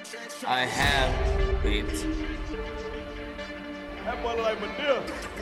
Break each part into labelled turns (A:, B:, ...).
A: I have beats.
B: That boy look like Madea.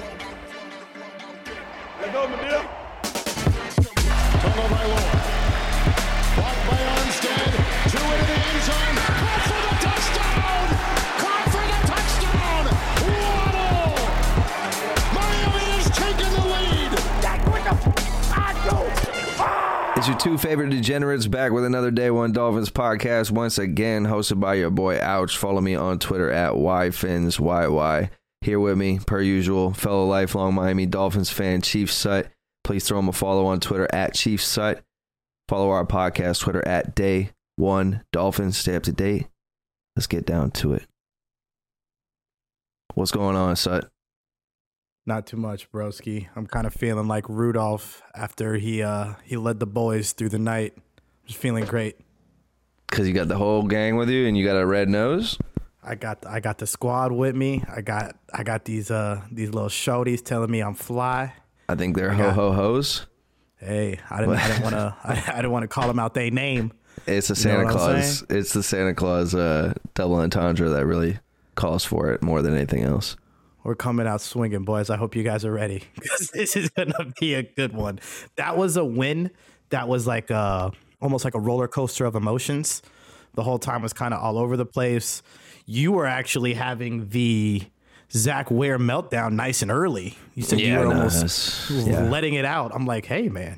B: Let's go, Madea.
C: Turnover by Lord. Blocked by Armstead. 2 into the end zone. Caught for the touchdown! Caught for the touchdown! Waddle! Miami has taken the lead! That's what the
D: It's your two favorite degenerates back with another Day One Dolphins podcast, once again hosted by your boy Ouch. Follow me on Twitter at YFinsYY. Here with me, per usual, fellow lifelong Miami Dolphins fan, Chief Sut. Please throw him a follow on Twitter at Chief Sut. Follow our podcast Twitter at Day One Dolphins. Stay up to date. Let's get down to it. What's going on, Sut?
E: Not too much, broski. I'm kind of feeling like Rudolph after he led the boys through the night. Just feeling great.
D: Because you got the whole gang with you and you got a red nose?
E: I got the squad with me. I got these little shorties telling me I'm fly.
D: I think they're ho-ho-hos.
E: Hey, I didn't want to call them out their name.
D: It's the Santa Claus. It's the Santa Claus double entendre that really calls for it more than anything else.
E: We're coming out swinging, boys. I hope you guys are ready because this is going to be a good one. That was a win. That was like almost like a roller coaster of emotions. The whole time was kind of all over the place. You were actually having the Zach Ware meltdown nice and early. You said you were almost letting it out. I'm like, hey, man.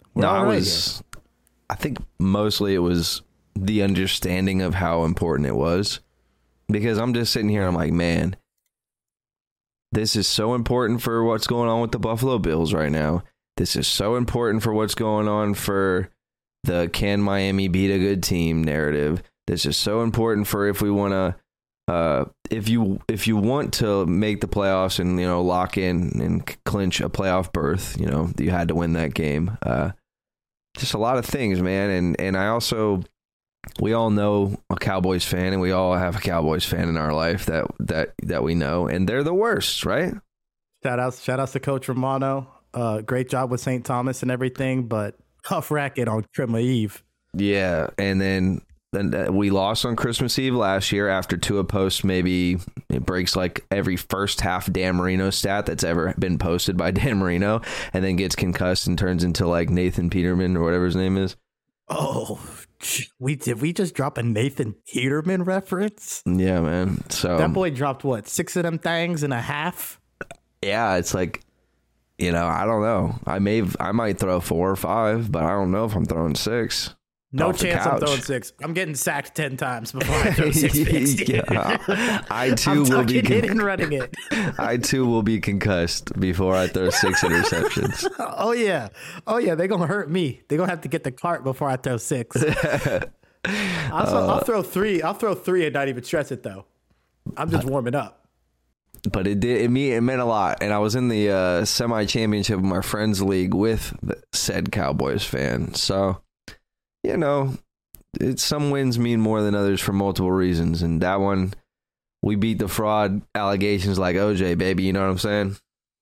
D: I think mostly it was the understanding of how important it was, because I'm just sitting here and I'm like, man, this is so important for what's going on with the Buffalo Bills right now. This is so important for what's going on for the can Miami beat a good team narrative. This is so important for if we want to, if you want to make the playoffs and, lock in and clinch a playoff berth, you had to win that game. Just a lot of things, man. And I also, we all know a Cowboys fan, and we all have a Cowboys fan in our life that we know, and they're the worst, right?
E: Shout outs to Coach Romano. Great job with St. Thomas and everything, but tough racket on Christmas Eve.
D: Yeah, and then we lost on Christmas Eve last year after Tua posts maybe it breaks like every first half Dan Marino stat that's ever been posted by Dan Marino, and then gets concussed and turns into like Nathan Peterman or whatever his name is.
E: Oh, did we just drop a Nathan Peterman reference?
D: Yeah, man. So
E: that boy dropped what, 6 of them things and a half?
D: Yeah, it's like, I don't know. I might throw 4 or 5, but I don't know if I'm throwing 6.
E: No chance I'm throwing 6. I'm getting sacked 10 times before I throw 6 picks.
D: Yeah. I too will be
E: running it.
D: I too will be concussed before I throw 6 interceptions.
E: Oh yeah. They're gonna hurt me. They're gonna have to get the cart before I throw 6. I'll throw 3. I'll throw 3 and not even stress it though. I'm just warming up.
D: But it meant a lot, and I was in the semi-championship of my friends' league with said Cowboys fan. So, some wins mean more than others for multiple reasons, and that one, we beat the fraud allegations like OJ, baby. You know what I'm saying?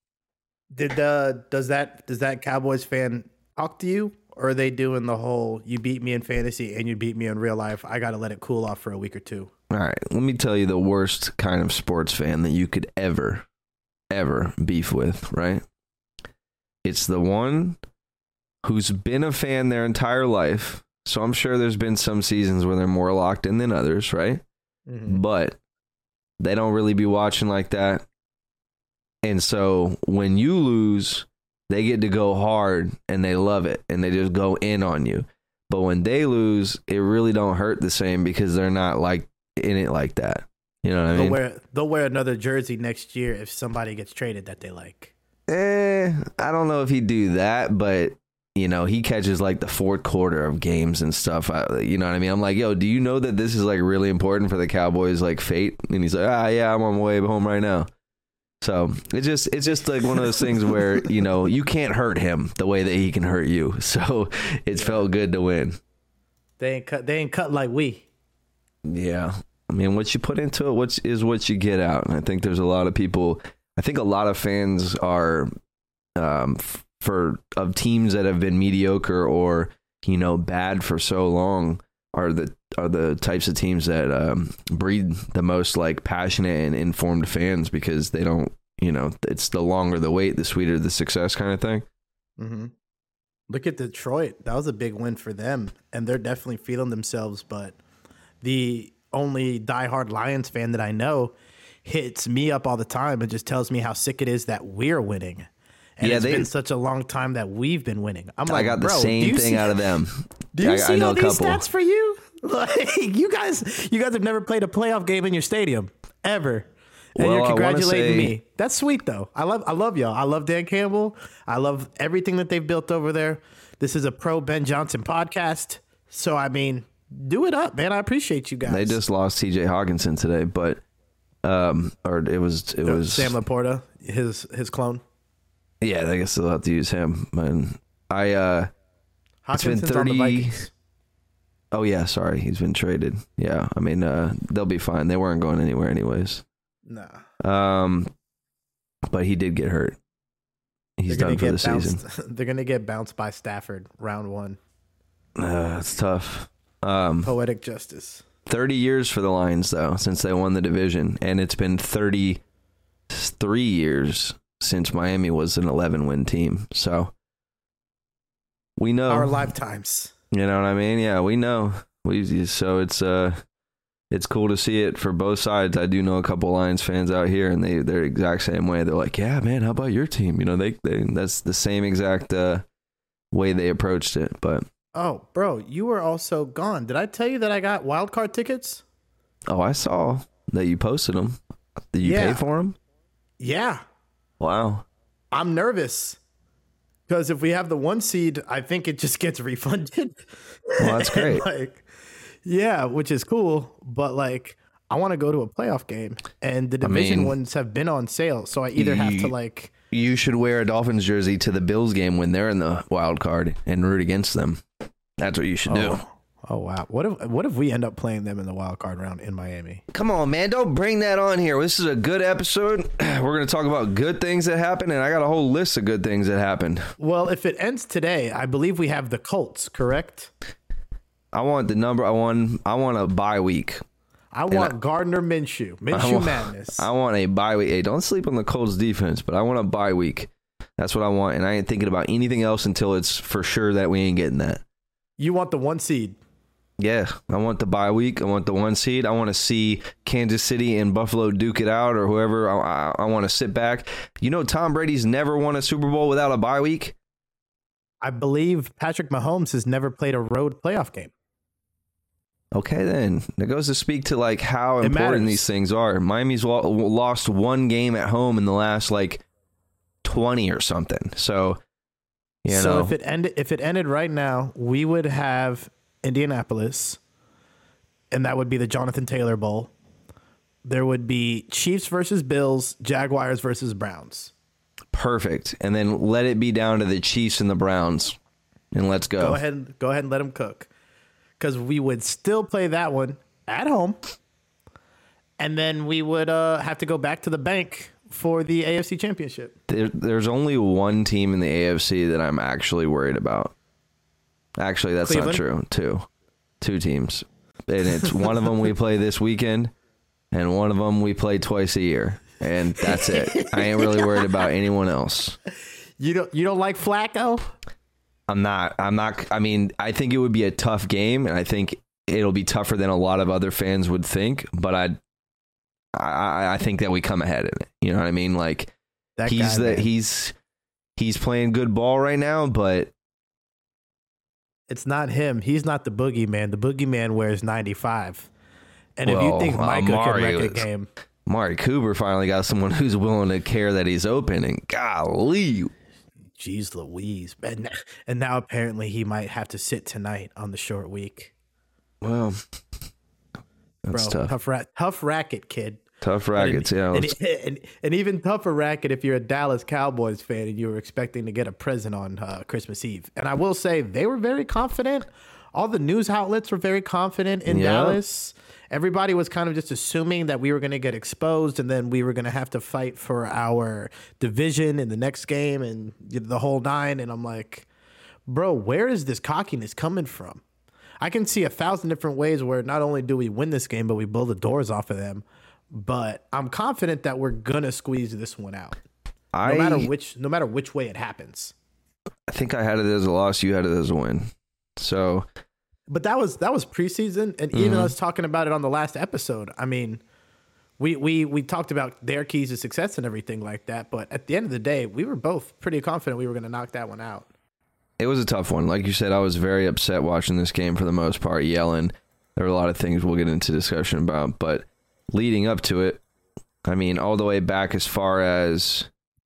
E: Does that Cowboys fan talk to you, or are they doing the whole you beat me in fantasy and you beat me in real life? I got to let it cool off for a week or two.
D: All right, let me tell you the worst kind of sports fan that you could ever beef with, right? It's the one who's been a fan their entire life. So I'm sure there's been some seasons where they're more locked in than others, right? Mm-hmm. But they don't really be watching like that. And so when you lose, they get to go hard and they love it and they just go in on you. But when they lose, it really don't hurt the same because they're not like in it like that. You know what I mean?
E: They'll wear another jersey next year if somebody gets traded that they like.
D: I don't know if he'd do that, but he catches like the fourth quarter of games and stuff. You know what I mean? I'm like, yo, do you know that this is like really important for the Cowboys' like fate? And he's like, yeah, I'm on my way home right now. So it's just like one of those things where, you can't hurt him the way that he can hurt you. So it's felt good to win.
E: They ain't cut like we.
D: Yeah. I mean, what you put into it, what you get out. And I think there's a lot of people, I think a lot of fans are, of teams that have been mediocre or bad for so long are are the types of teams that breed the most like passionate and informed fans, because they don't, it's the longer the wait, the sweeter the success kind of thing.
E: Mm-hmm. Look at Detroit. That was a big win for them, and they're definitely feeling themselves. But the only diehard Lions fan that I know hits me up all the time and just tells me how sick it is that we're winning. And it's been such a long time that we've been winning. I'm like,
D: I got the same thing out of them.
E: Do you see all these stats for you? Like, you guys have never played a playoff game in your stadium ever. And you're congratulating me. That's sweet though. I love y'all. I love Dan Campbell. I love everything that they've built over there. This is a pro Ben Johnson podcast. So I mean, do it up, man. I appreciate you guys.
D: They just lost TJ Hawkinson today, but or it was
E: Sam Laporta, his clone.
D: Yeah, I guess they'll have to use him. And it's been 30.
E: On the Vikings.
D: Oh yeah, sorry, he's been traded. Yeah, I mean they'll be fine. They weren't going anywhere anyways.
E: Nah.
D: But he did get hurt. He's done for the season.
E: They're gonna get bounced by Stafford round 1.
D: It's tough.
E: Poetic justice.
D: 30 years for the Lions though, since they won the division, and it's been 33 years since Miami was an 11-win team. So we know
E: our lifetimes.
D: You know what I mean? Yeah, we know. So it's cool to see it for both sides. I do know a couple Lions fans out here, and they're the exact same way. They're like, "Yeah, man, how about your team?" They that's the same exact way they approached it. But
E: oh, bro, you were also gone. Did I tell you that I got wild card tickets?
D: Oh, I saw that you posted them. Did you pay for them?
E: Yeah.
D: Wow.
E: I'm nervous because if we have the 1 seed, I think it just gets refunded.
D: Well, that's great.
E: Yeah, which is cool. But I want to go to a playoff game, and the division ones have been on sale. So I either have to
D: You should wear a Dolphins jersey to the Bills game when they're in the wild card and root against them. That's what you should do.
E: Oh wow! What if we end up playing them in the wild card round in Miami?
D: Come on, man! Don't bring that on here. This is a good episode. We're going to talk about good things that happened, and I got a whole list of good things that happened.
E: Well, if it ends today, I believe we have the Colts. Correct?
D: I want the number. I want a bye week.
E: I want Gardner Minshew. Madness.
D: I want a bye week. Hey, don't sleep on the Colts defense, but I want a bye week. That's what I want, and I ain't thinking about anything else until it's for sure that we ain't getting that.
E: You want the 1 seed?
D: Yeah, I want the bye week. I want the 1 seed. I want to see Kansas City and Buffalo duke it out, or whoever. I want to sit back. Tom Brady's never won a Super Bowl without a bye week.
E: I believe Patrick Mahomes has never played a road playoff game.
D: Okay, then. That goes to speak to how important these things are. Miami's lost 1 game at home in the last 20 or something. So,
E: So if it ended right now, we would have Indianapolis, and that would be the Jonathan Taylor Bowl. There would be Chiefs versus Bills, Jaguars versus Browns.
D: Perfect. And then let it be down to the Chiefs and the Browns, and let's go.
E: Go ahead and let them cook, because we would still play that one at home, and then we would have to go back to the bank for the AFC Championship.
D: There's only 1 team in the AFC that I'm actually worried about. Actually, that's
E: Cleveland?
D: not true. Two teams. And it's one of them we play this weekend, and one of them we play twice a year. And that's it. I ain't really worried about anyone else.
E: You don't like Flacco?
D: I'm not. I mean, I think it would be a tough game, and I think it'll be tougher than a lot of other fans would think, but I think that we come ahead in it. You know what I mean? He's playing good ball right now, but
E: it's not him. He's not the boogeyman. The boogeyman wears 95. And if you think Micah can wreck a game,
D: Amari Cooper finally got someone who's willing to care that he's open, and golly,
E: jeez Louise. And now apparently he might have to sit tonight on the short week.
D: Well, that's tough.
E: Tough racket, kid.
D: Tough rackets, yeah.
E: And even tougher racket if you're a Dallas Cowboys fan and you were expecting to get a present on Christmas Eve. And I will say they were very confident. All the news outlets were very confident in Dallas. Everybody was kind of just assuming that we were going to get exposed and then we were going to have to fight for our division in the next game and the whole 9. And I'm like, bro, where is this cockiness coming from? I can see 1,000 different ways where not only do we win this game, but we blow the doors off of them. But I'm confident that we're gonna squeeze this one out, no matter which way it happens.
D: I think I had it as a loss. You had it as a win. So,
E: but that was preseason, and even us talking about it on the last episode. I mean, we talked about their keys to success and everything like that. But at the end of the day, we were both pretty confident we were going to knock that one out.
D: It was a tough one. Like you said, I was very upset watching this game for the most part, yelling. There were a lot of things we'll get into discussion about, but leading up to it, I mean, all the way back as far as,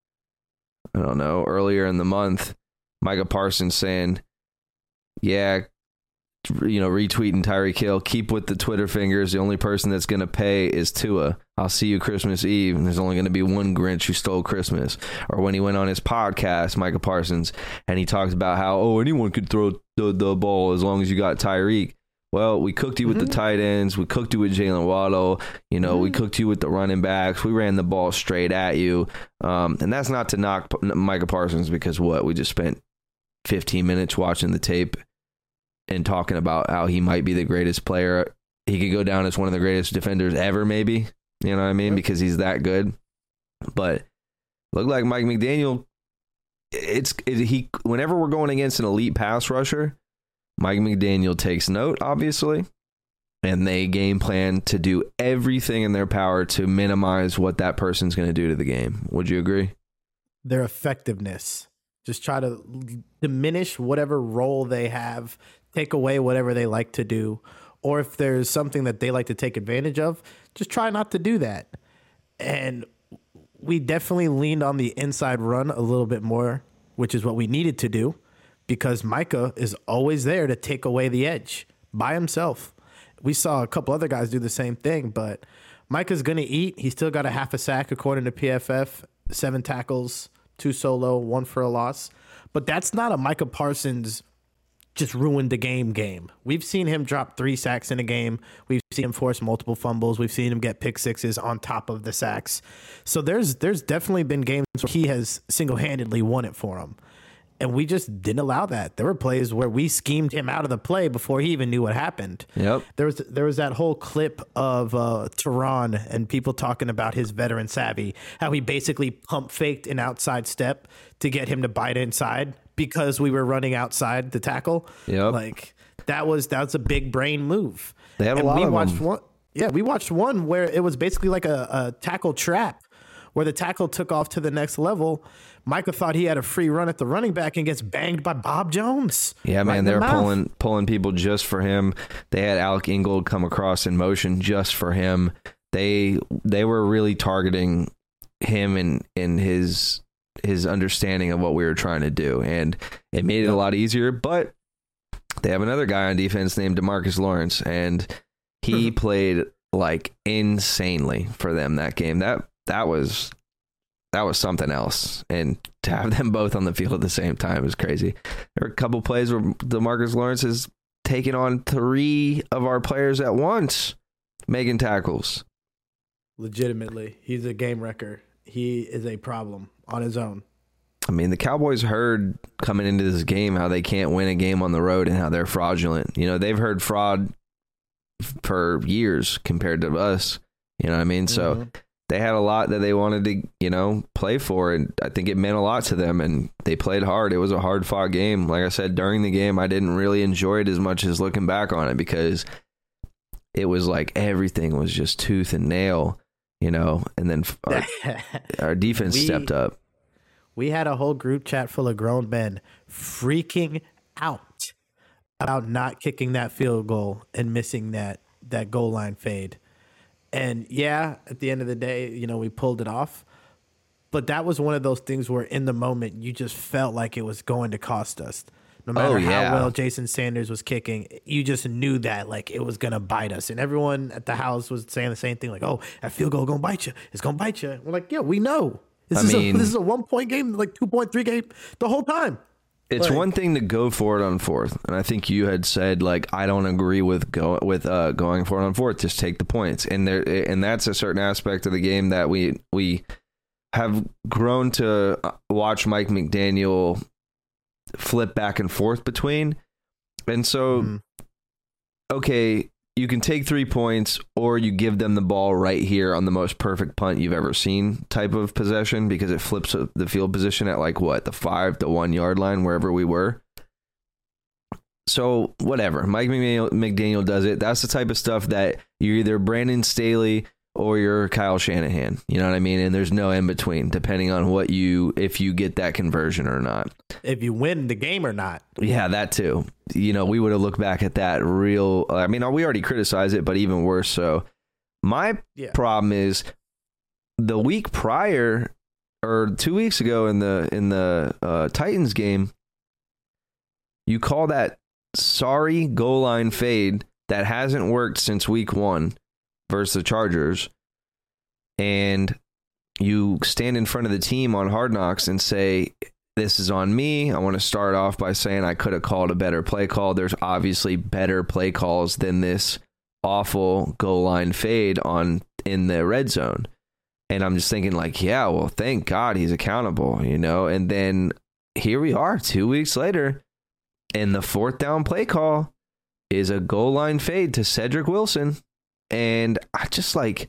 D: I don't know, earlier in the month, Micah Parsons saying, yeah, retweeting Tyreek Hill, keep with the Twitter fingers. The only person that's going to pay is Tua. I'll see you Christmas Eve, and there's only going to be one Grinch who stole Christmas. Or when he went on his podcast, Micah Parsons, and he talked about how, anyone could throw the ball as long as you got Tyreek. Well, we cooked you with the tight ends. We cooked you with Jalen Waddle. We cooked you with the running backs. We ran the ball straight at you. And that's not to knock Micah Parsons because we just spent 15 minutes watching the tape and talking about how he might be the greatest player. He could go down as one of the greatest defenders ever, maybe. You know what I mean? Because he's that good. But look like Mike McDaniel, whenever we're going against an elite pass rusher, Mike McDaniel takes note, obviously, and they game plan to do everything in their power to minimize what that person's going to do to the game. Would you agree?
E: Their effectiveness. Just try to diminish whatever role they have, take away whatever they like to do, or if there's something that they like to take advantage of, just try not to do that. And we definitely leaned on the inside run a little bit more, which is what we needed to do, because Micah is always there to take away the edge by himself. We saw a couple other guys do the same thing, but Micah's going to eat. He still got a half a sack according to PFF, 7 tackles, 2 solo, 1 for a loss. But that's not a Micah Parsons just ruined the game. We've seen him drop 3 sacks in a game. We've seen him force multiple fumbles. We've seen him get pick sixes on top of the sacks. So there's definitely been games where he has single-handedly won it for him. And we just didn't allow that. There were plays where we schemed him out of the play before he even knew what happened.
D: Yep.
E: There was that whole clip of Tehran and people talking about his veteran savvy, how he basically pump faked an outside step to get him to bite inside because we were running outside the tackle.
D: Yep.
E: Like that was a big brain move.
D: They have a lot of them.
E: We watched one where it was basically like a tackle trap where the tackle took off to the next level. Micah thought he had a free run at the running back and gets banged by Bob Jones.
D: Yeah, man, they're pulling people just for him. They had Alec Ingold come across in motion just for him. They were really targeting him and his understanding of what we were trying to do, and it made it a lot easier. But they have another guy on defense named DeMarcus Lawrence, and he played like insanely for them that game. That was something else. And to have them both on the field at the same time is crazy. There are a couple plays where DeMarcus Lawrence has taken on 3 of our players at once, making tackles.
E: Legitimately, he's a game wrecker. He is a problem on his own.
D: I mean, the Cowboys heard coming into this game how they can't win a game on the road and how they're fraudulent. They've heard fraud for years compared to us. You know what I mean? So they had a lot that they wanted to, play for, and I think it meant a lot to them, and they played hard. It was a hard-fought game. Like I said, during the game, I didn't really enjoy it as much as looking back on it because it was like everything was just tooth and nail, and then our defense stepped up.
E: We had a whole group chat full of grown men freaking out about not kicking that field goal and missing that goal line fade. And yeah, at the end of the day, we pulled it off. But that was one of those things where in the moment, you just felt like it was going to cost us. No matter how well Jason Sanders was kicking, you just knew that like it was going to bite us. And everyone at the house was saying the same thing, like, oh, that field goal going to bite you. It's going to bite you. We're like, yeah, we know. This is a 1-point game, like 2.3 game the whole time.
D: It's one thing to go for it on 4th, and I think you had said like I don't agree with going for it on 4th. Just take the points, and that's a certain aspect of the game that we have grown to watch Mike McDaniel flip back and forth between, and so okay, you can take 3 points or you give them the ball right here on the most perfect punt you've ever seen type of possession, because it flips the field position at like what, the 5 to 1 yard line, wherever we were. So whatever, Mike McDaniel does it. That's the type of stuff that you're either Brandon Staley or you're Kyle Shanahan. You know what I mean? And there's no in between, depending on if you get that conversion or not.
E: If you win the game or not.
D: Yeah, that too. You know, we would have looked back at that real. I mean, we already criticized it, but even worse so. My problem is the week prior, or 2 weeks ago in the Titans game, you call that sorry goal line fade that hasn't worked since week 1 versus the Chargers, and you stand in front of the team on Hard Knocks and say, this is on me. I want to start off by saying I could have called a better play call. There's obviously better play calls than this awful goal line fade in the red zone. And I'm just thinking like, yeah, well, thank God he's accountable, you know? And then here we are 2 weeks later, and the 4th down play call is a goal line fade to Cedric Wilson. And I just like,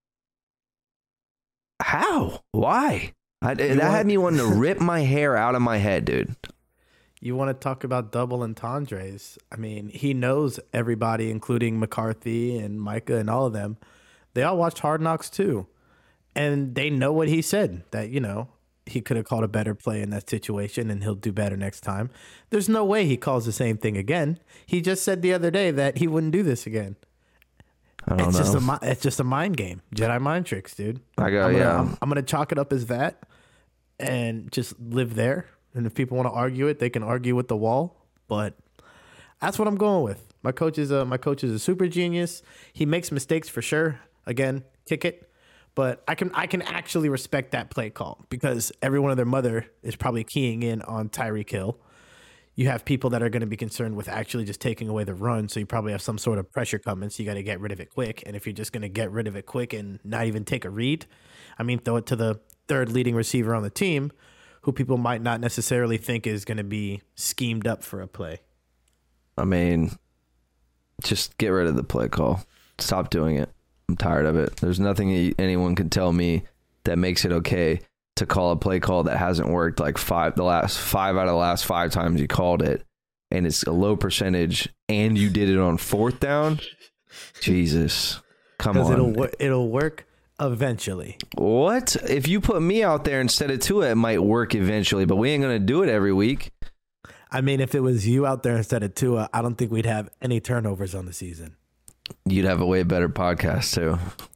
D: how? Why? That had me wanting to rip my hair out of my head, dude.
E: You want to talk about double entendres? I mean, he knows everybody, including McCarthy and Micah and all of them. They all watched Hard Knocks too. And they know what he said, that, you know, he could have called a better play in that situation and he'll do better next time. There's no way he calls the same thing again. He just said the other day that he wouldn't do this again. It's just a mind game. Jedi mind tricks, dude. I'm going to chalk it up as that and just live there. And if people want to argue it, they can argue with the wall. But that's what I'm going with. My coach is a super genius. He makes mistakes for sure. Again, kick it. But I can actually respect that play call because everyone and their mother is probably keying in on Tyreek Hill. You have people that are going to be concerned with actually just taking away the run, so you probably have some sort of pressure coming, so you got to get rid of it quick. And if you're just going to get rid of it quick and not even take a read, I mean, throw it to the third leading receiver on the team, who people might not necessarily think is going to be schemed up for a play.
D: I mean, just get rid of the play call. Stop doing it. I'm tired of it. There's nothing anyone can tell me that makes it okay to call a play call that hasn't worked like 5 out of the last 5 times you called it, and it's a low percentage, and you did it on 4th down. Jesus, come on.
E: It'll work eventually.
D: What? If you put me out there instead of Tua, it might work eventually, but we ain't gonna do it every week.
E: I mean, if it was you out there instead of Tua, I don't think we'd have any turnovers on the season.
D: You'd have a way better podcast too.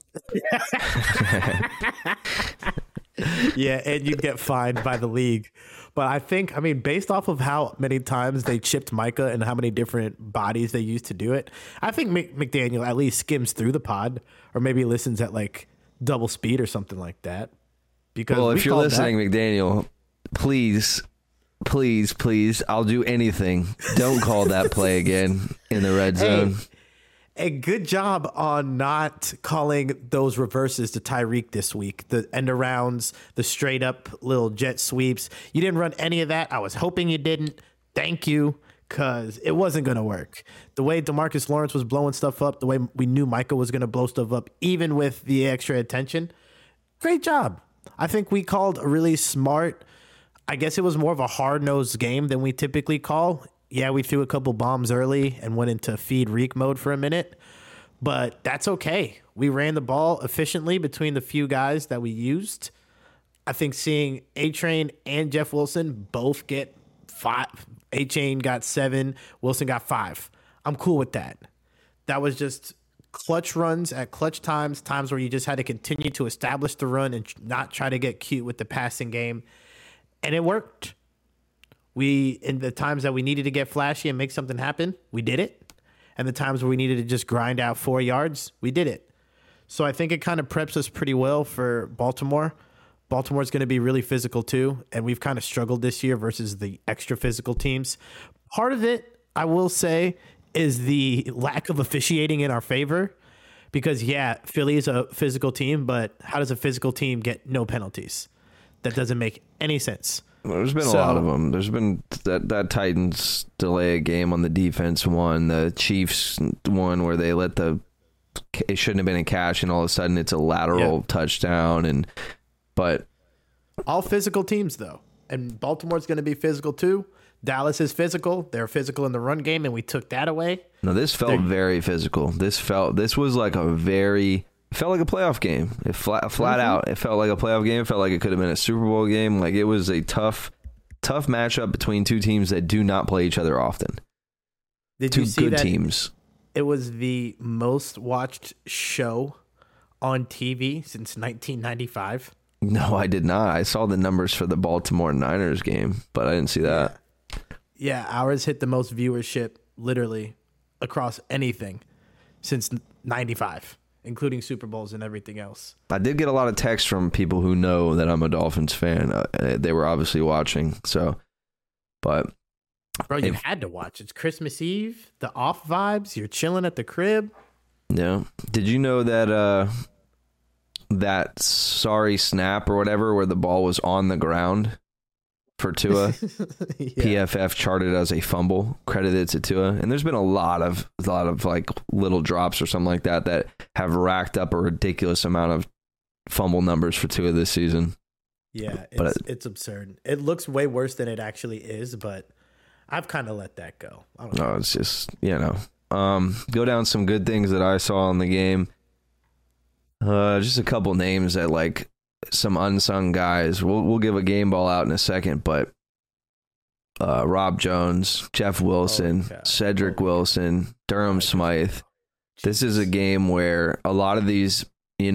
E: Yeah, and you'd get fined by the league. But I mean, based off of how many times they chipped Micah and how many different bodies they used to do it, I think McDaniel at least skims through the pod or maybe listens at like double speed or something like that. Because
D: if you're listening, McDaniel, please, I'll do anything. Don't call that play again in the red zone.
E: A good job on not calling those reverses to Tyreek this week. The end arounds, the straight up little jet sweeps. You didn't run any of that. I was hoping you didn't. Thank you, because it wasn't going to work. The way DeMarcus Lawrence was blowing stuff up, the way we knew Micah was going to blow stuff up, even with the extra attention. Great job. I think we called a really smart, I guess it was more of a hard-nosed game than we typically call. Yeah, we threw a couple bombs early and went into feed Reek mode for a minute, but that's okay. We ran the ball efficiently between the few guys that we used. I think seeing A-Train and Jeff Wilson both get 5. A-Chain got 7. Wilson got 5. I'm cool with that. That was just clutch runs at clutch times where you just had to continue to establish the run and not try to get cute with the passing game. And it worked. In the times that we needed to get flashy and make something happen, we did it. And the times where we needed to just grind out 4 yards, we did it. So I think it kind of preps us pretty well for Baltimore. Baltimore's going to be really physical too, and we've kind of struggled this year versus the extra physical teams. Part of it, I will say, is the lack of officiating in our favor. Because, yeah, Philly is a physical team, but how does a physical team get no penalties? That doesn't make any sense.
D: There's been a lot of them. There's been that Titans delay a game on the defense one, the Chiefs one where they let it shouldn't have been a catch and all of a sudden it's a lateral touchdown. But
E: all physical teams though, and Baltimore's going to be physical too. Dallas is physical. They're physical in the run game, and we took that away.
D: No, this felt very physical. This was like felt like a playoff game. It flat out. It felt like a playoff game. It felt like it could have been a Super Bowl game. Like it was a tough matchup between two teams that do not play each other often.
E: Did you see that teams? It was the most watched show on TV since 1995.
D: No, I did not. I saw the numbers for the Baltimore Niners game, but I didn't see that.
E: Yeah, ours hit the most viewership literally across anything since 95. Including Super Bowls and everything else.
D: I did get a lot of texts from people who know that I'm a Dolphins fan. They were obviously watching. So, but
E: bro, you had to watch. It's Christmas Eve, the off vibes. You're chilling at the crib.
D: Yeah. Did you know that that sorry snap or whatever, where the ball was on the ground for Tua, PFF charted as a fumble, credited to Tua, and there's been a lot of like little drops or something like that have racked up a ridiculous amount of fumble numbers for Tua this season.
E: Yeah, it's absurd. It looks way worse than it actually is, but I've kind of let that go.
D: No, it's just go down some good things that I saw in the game. Just a couple names that like. Some unsung guys. We'll give a game ball out in a second, but Rob Jones, Jeff Wilson, Cedric Wilson, Durham Smythe. This is a game where a lot of these,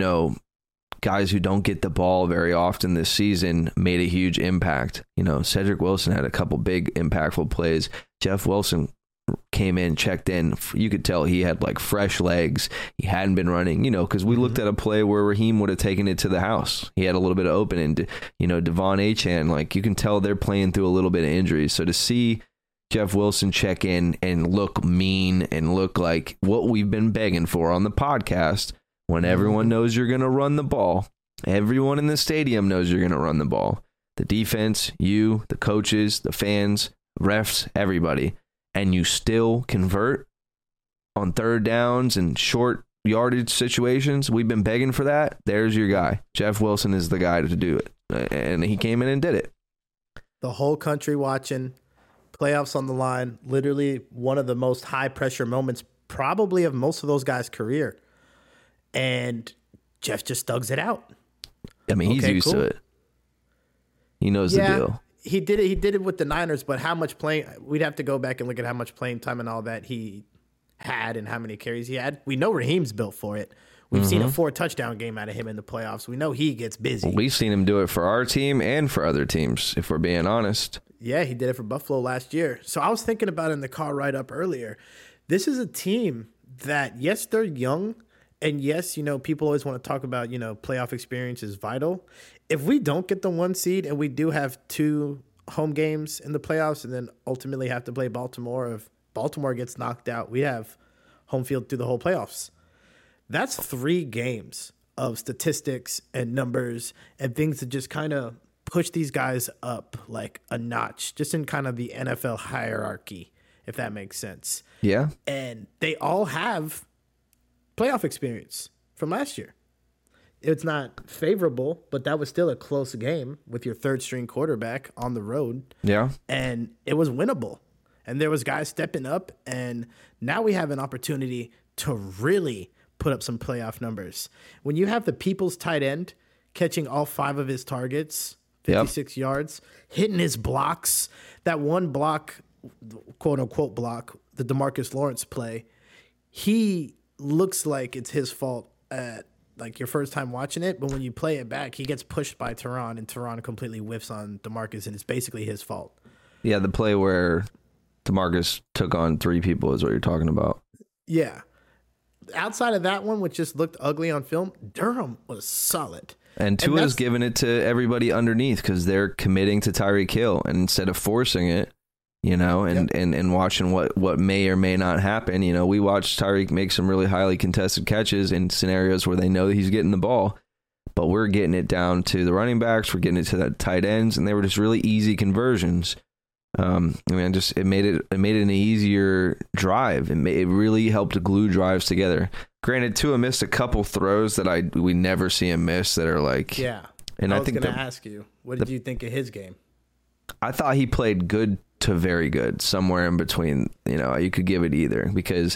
D: guys who don't get the ball very often this season made a huge impact. Cedric Wilson had a couple big impactful plays. Jeff Wilson came in, checked in. You could tell he had like fresh legs. He hadn't been running, because we looked at a play where Raheem would have taken it to the house. He had a little bit of open, and Devon Achane, like you can tell they're playing through a little bit of injuries. So to see Jeff Wilson check in and look mean and look like what we've been begging for on the podcast, when everyone knows you're going to run the ball, everyone in the stadium knows you're going to run the ball. The defense, you, the coaches, the fans, refs, everybody. And you still convert on third downs and short yardage situations. We've been begging for that. There's your guy. Jeff Wilson is the guy to do it. And he came in and did it.
E: The whole country watching, playoffs on the line, literally one of the most high pressure moments probably of most of those guys' career. And Jeff just thugs it out.
D: I mean, he's used to it. He knows the deal.
E: He did it with the Niners, but how much playing, we'd have to go back and look at how much playing time and all that he had and how many carries he had. We know Raheem's built for it. We've seen a 4-touchdown game out of him in the playoffs. We know he gets busy.
D: We've seen him do it for our team and for other teams, if we're being honest.
E: Yeah, he did it for Buffalo last year. So I was thinking about it in the car ride up earlier. This is a team that, yes, they're young. And yes, people always want to talk about, playoff experience is vital. If we don't get the 1 seed and we do have 2 home games in the playoffs and then ultimately have to play Baltimore, if Baltimore gets knocked out, we have home field through the whole playoffs. That's 3 games of statistics and numbers and things that just kind of push these guys up like a notch, just in kind of the NFL hierarchy, if that makes sense.
D: Yeah.
E: And they all have playoff experience from last year. It's not favorable, but that was still a close game with your third string quarterback on the road.
D: Yeah.
E: And it was winnable. And there was guys stepping up, and now we have an opportunity to really put up some playoff numbers. When you have the people's tight end catching all 5 of his targets, 56 yards, hitting his blocks, that one block, quote unquote block, the DeMarcus Lawrence play, he looks like it's his fault at like your first time watching it, but when you play it back, he gets pushed by Teron, and Teron completely whiffs on DeMarcus, and it's basically his fault.
D: Yeah, the play where DeMarcus took on 3 people is what you're talking about.
E: Yeah. Outside of that one, which just looked ugly on film, Durham was solid.
D: And Tua's giving it to everybody underneath because they're committing to Tyreek Hill, and instead of forcing it, and watching what may or may not happen. We watched Tyreek make some really highly contested catches in scenarios where they know that he's getting the ball, but we're getting it down to the running backs, we're getting it to the tight ends, and they were just really easy conversions. It made it an easier drive. It really helped glue drives together. Granted, Tua missed a couple throws that we never see him miss that are like,
E: yeah.
D: And
E: I was going to ask you, what did you think of his game?
D: I thought he played good to very good, somewhere in between. You could give it either, because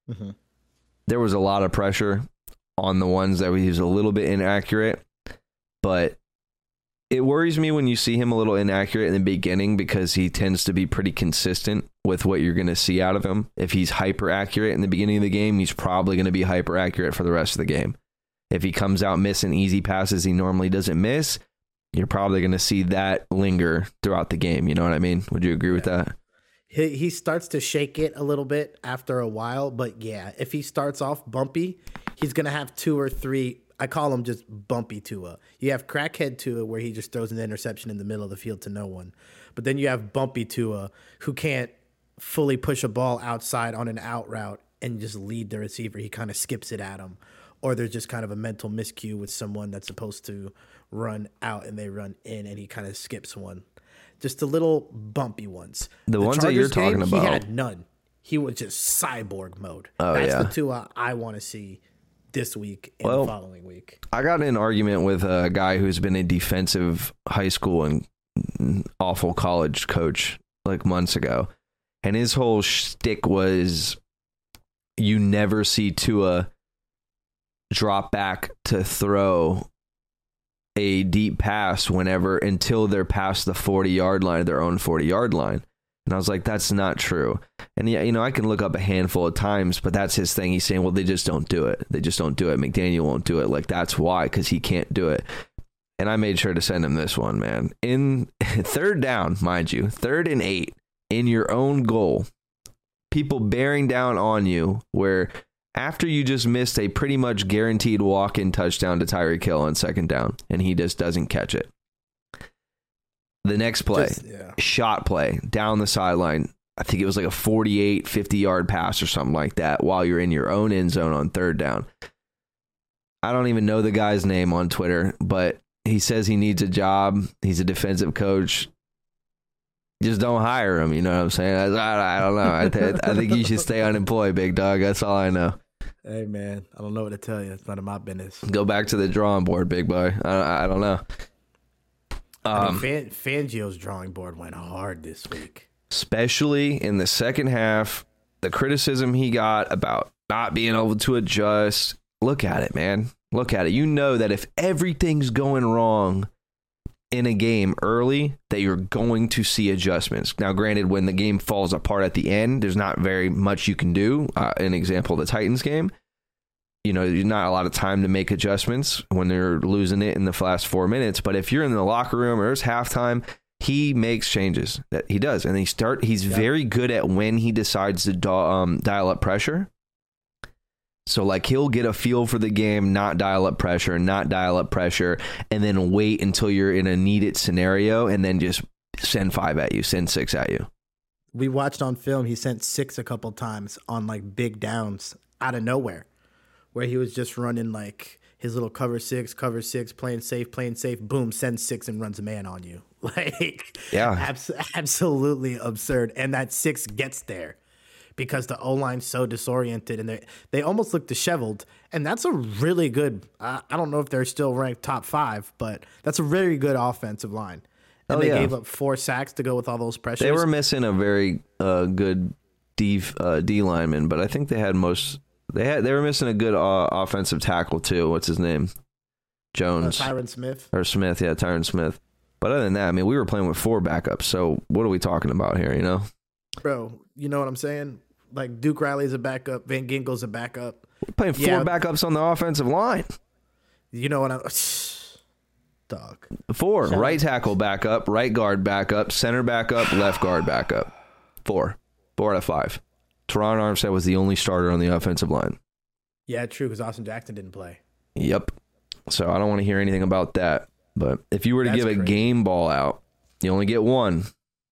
D: there was a lot of pressure on the ones that he was a little bit inaccurate, but it worries me when you see him a little inaccurate in the beginning, because he tends to be pretty consistent with what you're going to see out of him. If he's hyper accurate in the beginning of the game, he's probably going to be hyper accurate for the rest of the game. If he comes out missing easy passes he normally doesn't miss, you're probably going to see that linger throughout the game. You know what I mean? Would you agree with that?
E: He starts to shake it a little bit after a while, but yeah, if he starts off bumpy, he's going to have 2 or 3. I call him just bumpy Tua. You have crackhead Tua, where he just throws an interception in the middle of the field to no one. But then you have bumpy Tua, who can't fully push a ball outside on an out route and just lead the receiver. He kind of skips it at him. Or there's just kind of a mental miscue with someone that's supposed to run out and they run in, and he kind of skips one. Just the little bumpy ones.
D: The ones that you're talking about.
E: He had none. He was just cyborg mode.
D: Oh,
E: that's
D: yeah.
E: the Tua I want to see this week and the following week.
D: I got in an argument with a guy who's been a defensive high school and awful college coach like months ago. And his whole shtick was, you never see Tua drop back to throw a deep pass until they're past the 40-yard line, their own 40-yard line. And I was like, that's not true. And yeah, I can look up a handful of times, but that's his thing. He's saying, well, they just don't do it. They just don't do it. McDaniel won't do it. Like, that's why, because he can't do it. And I made sure to send him this one, man. In 3rd down, mind you, 3rd and 8, in your own goal, people bearing down on you, where after you just missed a pretty much guaranteed walk-in touchdown to Tyreek Hill on 2nd down, and he just doesn't catch it. The next play, shot play down the sideline. I think it was like a 48, 50-yard pass or something like that while you're in your own end zone on 3rd down. I don't even know the guy's name on Twitter, but he says he needs a job. He's a defensive coach. Just don't hire him. You know what I'm saying? I don't know. I think you should stay unemployed, big dog. That's all I know.
E: Hey, man, I don't know what to tell you. It's none of my business.
D: Go back to the drawing board, big boy. I don't know.
E: Fangio's drawing board went hard this week.
D: Especially in the second half, the criticism he got about not being able to adjust. Look at it, man. Look at it. You know that if everything's going wrong in a game early, that you're going to see adjustments. Now, granted, when the game falls apart at the end, there's not very much you can do. An example, the Titans game. There's not a lot of time to make adjustments when they're losing it in the last 4 minutes. But if you're in the locker room or it's halftime, he makes changes. That he does. And he's very good at when he decides to dial up pressure. So, like, he'll get a feel for the game, not dial up pressure, and then wait until you're in a needed scenario, and then just send 5 at you, send 6 at you.
E: We watched on film, he sent 6 a couple times on, like, big downs out of nowhere, where he was just running, like, his little cover six, playing safe, boom, send 6 and runs a man on you. Like,
D: yeah,
E: absolutely absurd. And that 6 gets there because the O-line's so disoriented and they almost look disheveled. And that's a really good, I don't know if they're still ranked top 5, but that's a very good offensive line. And they gave up 4 sacks to go with all those pressures.
D: They were missing a very good D lineman, but I think they had they were missing a good offensive tackle too. What's his name? Jones.
E: Tyron Smith.
D: Or Smith, yeah, Tyron Smith. But other than that, I mean, we were playing with 4 backups, so what are we talking about here,
E: Bro, you know what I'm saying? Like, Duke Riley's a backup, Van Ginkel's a backup.
D: We're playing 4 backups on the offensive line.
E: You know what I'm... Dog.
D: 4. Right tackle backup, right guard backup, center backup, left guard backup. 4 out of 5. Teron Armstead was the only starter on the offensive line.
E: Yeah, true, because Austin Jackson didn't play.
D: Yep. So I don't want to hear anything about that. But if you were to give a game ball out, you only get 1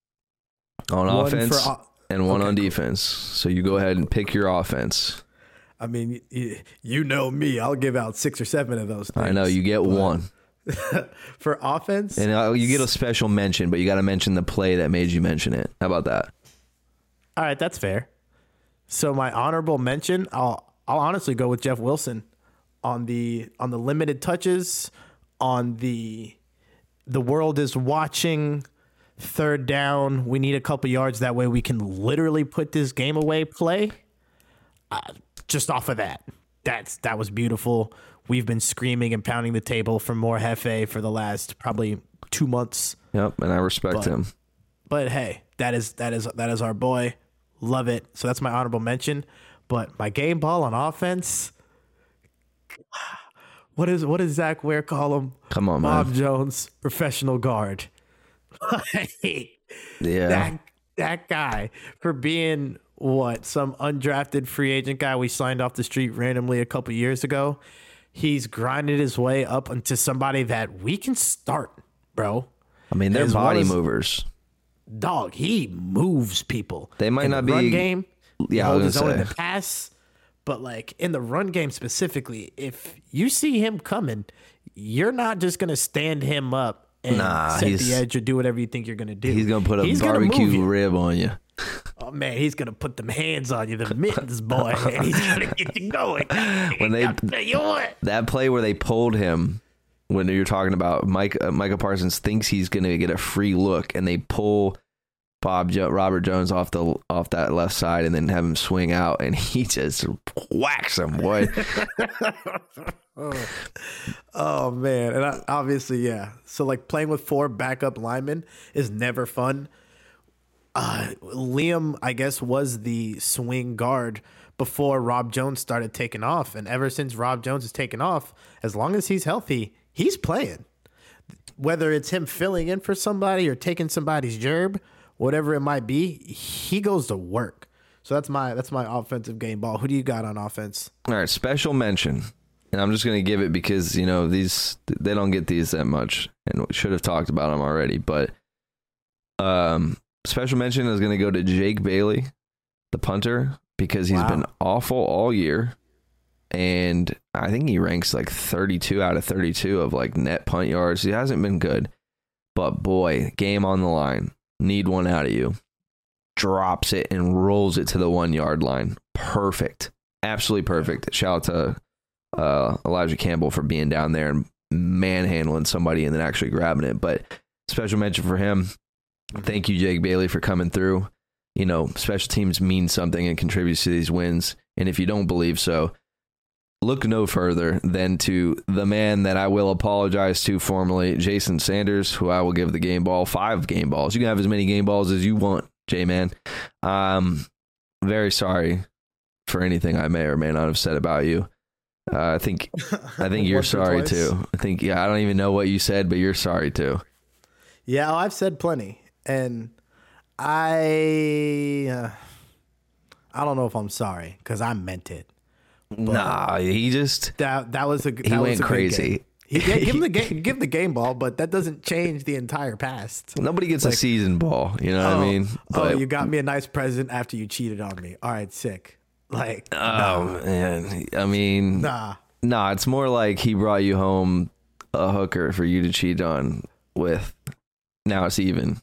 D: on offense and 1 on defense. So you go ahead and pick your offense.
E: I mean, you know me. I'll give out 6 or 7 of those things.
D: I know you get one.
E: For offense,
D: And you get a special mention, but you got to mention the play that made you mention it. How about that?
E: all right, that's fair. So my honorable mention, I'll honestly go with Jeff Wilson on the limited touches, on the world is watching, third down, we need a couple yards, that way we can literally put this game away play. Just off of that was beautiful. We've been screaming and pounding the table for more Hefe for the last probably 2 months.
D: Yep, and I respect him.
E: But hey, that is our boy. Love it. So that's my honorable mention. But my game ball on offense, what does Zach Ware call him?
D: Come on,
E: Bob
D: man.
E: Jones, professional guard.
D: Yeah.
E: That guy, for being some undrafted free agent guy we signed off the street randomly a couple years ago, he's grinded his way up into somebody that we can start, bro.
D: I mean, they're
E: As well
D: body
E: as-
D: movers.
E: Dog, he moves people.
D: They might
E: in
D: not
E: the run
D: be-
E: game.
D: Yeah, I
E: hold
D: was
E: his own
D: gonna
E: in
D: say.
E: the pass, but like in the run game specifically, if you see him coming, you're not just gonna stand him up and
D: Nah,
E: set
D: he's-
E: the edge or do whatever you think you're gonna do.
D: He's gonna put a
E: gonna move
D: barbecue
E: you.
D: rib on you.
E: Oh man, he's gonna put them hands on you, the mittens, boy, and he's gonna get you going.
D: When they-
E: I'll tell you what.
D: That play where they pulled him, when you're talking about Micah Parsons thinks he's gonna get a free look, and they pull Robert Jones off that left side and then have him swing out, and he just whacks him, boy.
E: Oh man, and obviously, yeah. So like playing with 4 backup linemen is never fun. Liam, I guess, was the swing guard before Rob Jones started taking off, and ever since Rob Jones has taken off, as long as he's healthy, he's playing. Whether it's him filling in for somebody or taking somebody's gerb, whatever it might be, he goes to work. So that's my offensive game ball. Who do you got on offense?
D: All right, special mention. And I'm just going to give it because, they don't get these that much, and we should have talked about them already. But special mention is going to go to Jake Bailey, the punter, because he's been awful all year. And I think he ranks like 32 out of 32 of like net punt yards. He hasn't been good. But boy, game on the line. Need one out of you. Drops it and rolls it to the 1 yard line. Perfect. Absolutely perfect. Shout out to Elijah Campbell for being down there and manhandling somebody and then actually grabbing it. But special mention for him. Thank you, Jake Bailey, for coming through. Special teams mean something and contributes to these wins. And if you don't believe so, look no further than to the man that I will apologize to formally, Jason Sanders, who I will give the game ball, 5 game balls. You can have as many game balls as you want, J-Man. Very sorry for anything I may or may not have said about you. I think you're
E: Once or
D: sorry
E: twice.
D: too. I don't even know what you said, but you're sorry too.
E: Yeah, I've said plenty, and I don't know if I'm sorry because I meant it.
D: Nah, he just
E: That was a that
D: he
E: was
D: went
E: a good
D: crazy.
E: game. Give the game ball, but that doesn't change the entire past.
D: Nobody gets a season ball, you know what I mean?
E: Oh, you got me a nice present after you cheated on me. All right, sick. Like,
D: Man, I mean,
E: nah.
D: nah, it's more like he brought you home a hooker for you to cheat on with. Now it's even.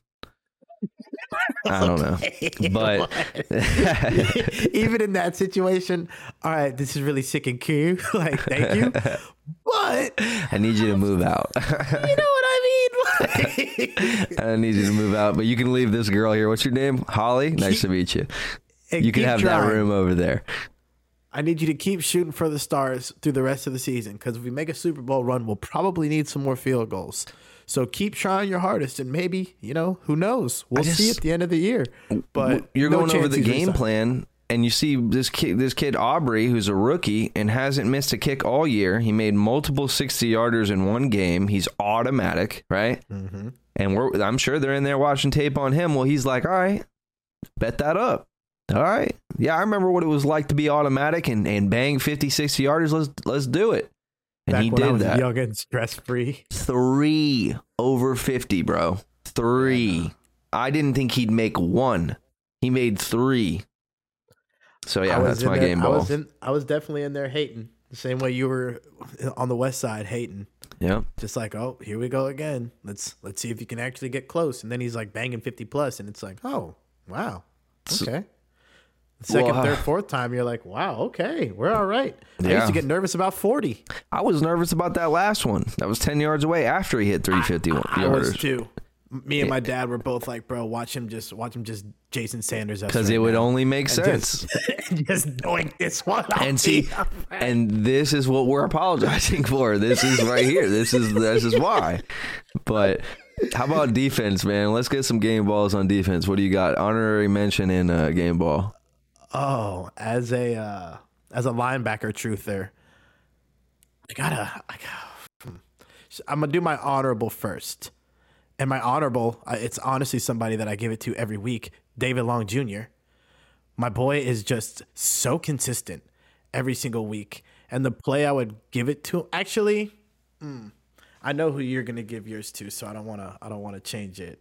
D: I don't know, but
E: Even in that situation, all right, this is really sick and cute. Like, thank you, but
D: I need you to move out.
E: you know what I mean? Like,
D: I need you to move out, but you can leave this girl here. What's your name? Holly. Nice to meet you.
E: and
D: You can
E: keep
D: have that
E: trying.
D: room over there.
E: I need you to keep shooting for the stars through the rest of the season because if we make a Super Bowl run, we'll probably need some more field goals. So keep trying your hardest, and maybe, who knows? We'll see at the end of the year. But
D: You're
E: no
D: going over
E: chance
D: the
E: he's
D: game
E: resigning.
D: plan, and you see this kid Aubrey, who's a rookie and hasn't missed a kick all year. He made multiple 60-yarders in one game. He's automatic, right? Mm-hmm. And I'm sure they're in there watching tape on him. Well, he's like, all right, bet that up. All right. Yeah, I remember what it was like to be automatic and bang 50, 60-yarders. Let's do it. And
E: Back
D: he
E: when I
D: did
E: was
D: that.
E: young and stress free.
D: 3 over 50, bro. 3. I didn't think he'd make 1. He made 3. So yeah, that's my game ball.
E: I was definitely in there hating the same way you were on the West Side hating.
D: Yeah.
E: Just like, oh, here we go again. Let's see if you can actually get close. And then he's like banging 50 plus, and it's like, oh, wow, okay. Second, third, fourth time, you're like, wow, okay, we're all right. I used to get nervous about 40.
D: I was nervous about that last one. That was 10 yards away after he hit 351
E: I was too. Me and my dad were both like, bro, watch him just Jason Sanders.
D: Because it would only make sense.
E: Just doink this one.
D: And see, and this is what we're apologizing for. This is right here. This is why. But how about defense, man? Let's get some game balls on defense. What do you got? Honorary mention in game ball.
E: Oh, as a linebacker truther, I'm gonna do my honorable first. And my honorable, it's honestly somebody that I give it to every week, David Long Jr. My boy is just so consistent every single week. And the play I would give it to, actually, I know who you're gonna give yours to, so I don't wanna change it.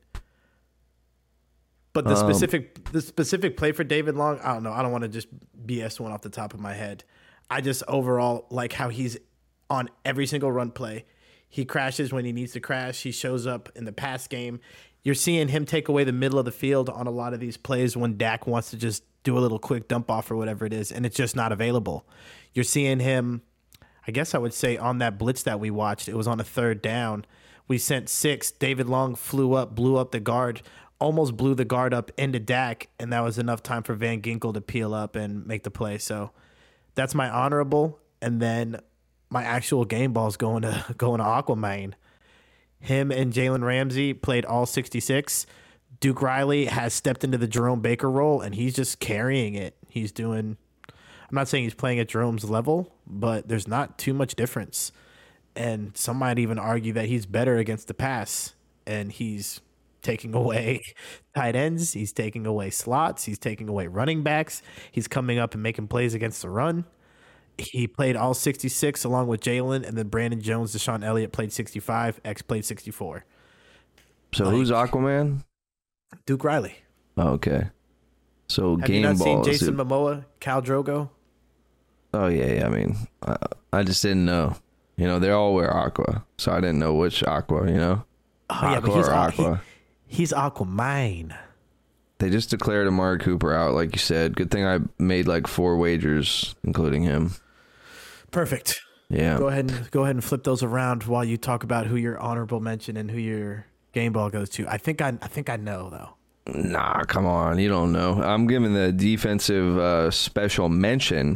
E: But the specific play for David Long, I don't know. I don't want to just BS one off the top of my head. I just overall like how he's on every single run play. He crashes when he needs to crash. He shows up in the pass game. You're seeing him take away the middle of the field on a lot of these plays when Dak wants to just do a little quick dump off or whatever it is, and it's just not available. You're seeing him, I guess I would say, on that blitz that we watched. It was on a third down. We sent 6. David Long blew up the guard, almost blew the guard up into Dak, and that was enough time for Van Ginkel to peel up and make the play. So that's my honorable, and then my actual game ball is going to Aquaman. Him and Jalen Ramsey played all 66. Duke Riley has stepped into the Jerome Baker role, and he's just carrying it. He's doing, I'm not saying he's playing at Jerome's level, but there's not too much difference. And some might even argue that he's better against the pass, and he's taking away tight ends. He's taking away slots. He's taking away running backs. He's coming up and making plays against the run. He played all 66 along with Jalen, and then Brandon Jones, Deshaun Elliott played 65. X played 64.
D: So who's Aquaman?
E: Duke Riley.
D: Oh, okay. So
E: Have
D: game
E: you not
D: balls.
E: seen Jason Momoa, Khal Drogo?
D: Oh yeah. I mean, I just didn't know. You know, they all wear aqua, so I didn't know which aqua. You know,
E: Aqua
D: but Aqua.
E: He's Aquaman.
D: They just declared Amari Cooper out, like you said. Good thing I made like 4 wagers, including him.
E: Perfect.
D: Yeah.
E: Go ahead and flip those around while you talk about who your honorable mention and who your game ball goes to. I think I know though.
D: Nah, come on, you don't know. I'm giving the defensive special mention.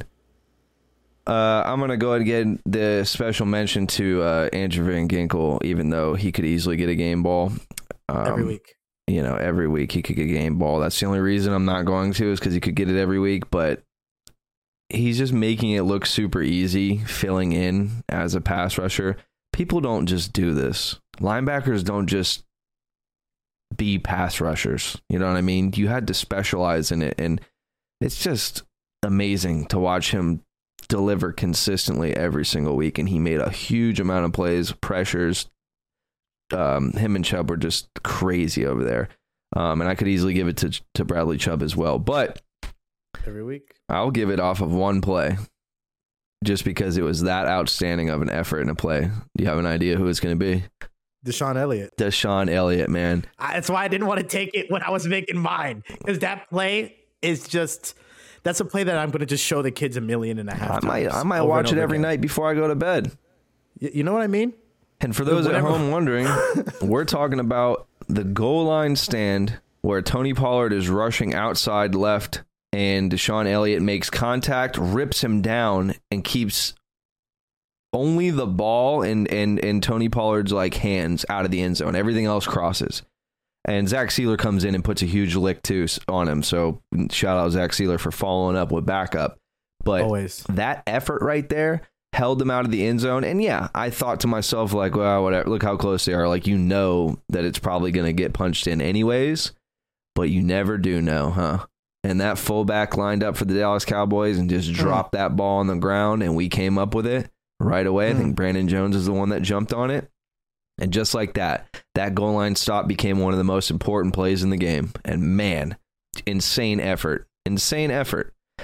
D: I'm gonna go ahead and get the special mention to Andrew Van Ginkel, even though he could easily get a game ball
E: every week.
D: You know, every week he could get a game ball. That's the only reason I'm not going to, is because he could get it every week. But he's just making it look super easy, filling in as a pass rusher. People don't just do this. Linebackers don't just be pass rushers. You know what I mean? You had to specialize in it, and it's just amazing to watch him deliver consistently every single week. And he made a huge amount of plays, pressures. Him and Chubb were just crazy over there. And I could easily give it to Bradley Chubb as well. But
E: every week,
D: I'll give it off of one play, just because it was that outstanding of an effort in a play. Do you have an idea who it's going to be?
E: Deshaun Elliott.
D: Deshaun Elliott, man.
E: That's why I didn't want to take it when I was making mine, because that play is just, that's a play that I'm going to just show the kids 1.5 million times.
D: I might watch it every night before I go to bed.
E: You know what I mean?
D: And for those at home wondering, we're talking about the goal line stand where Tony Pollard is rushing outside left, and Deshaun Elliott makes contact, rips him down, and keeps only the ball in Tony Pollard's like hands out of the end zone. Everything else crosses. And Zach Sealer comes in and puts a huge lick too on him. So shout out Zach Sealer for following up with backup. But always, that effort right there held them out of the end zone. And yeah, I thought to myself, like, well, whatever, look how close they are. Like, you know that it's probably going to get punched in anyways, but you never do know, huh? And that fullback lined up for the Dallas Cowboys and just dropped that ball on the ground, and we came up with it right away. I think Brandon Jones is the one that jumped on it. And just like that goal line stop became one of the most important plays in the game. And man, insane effort.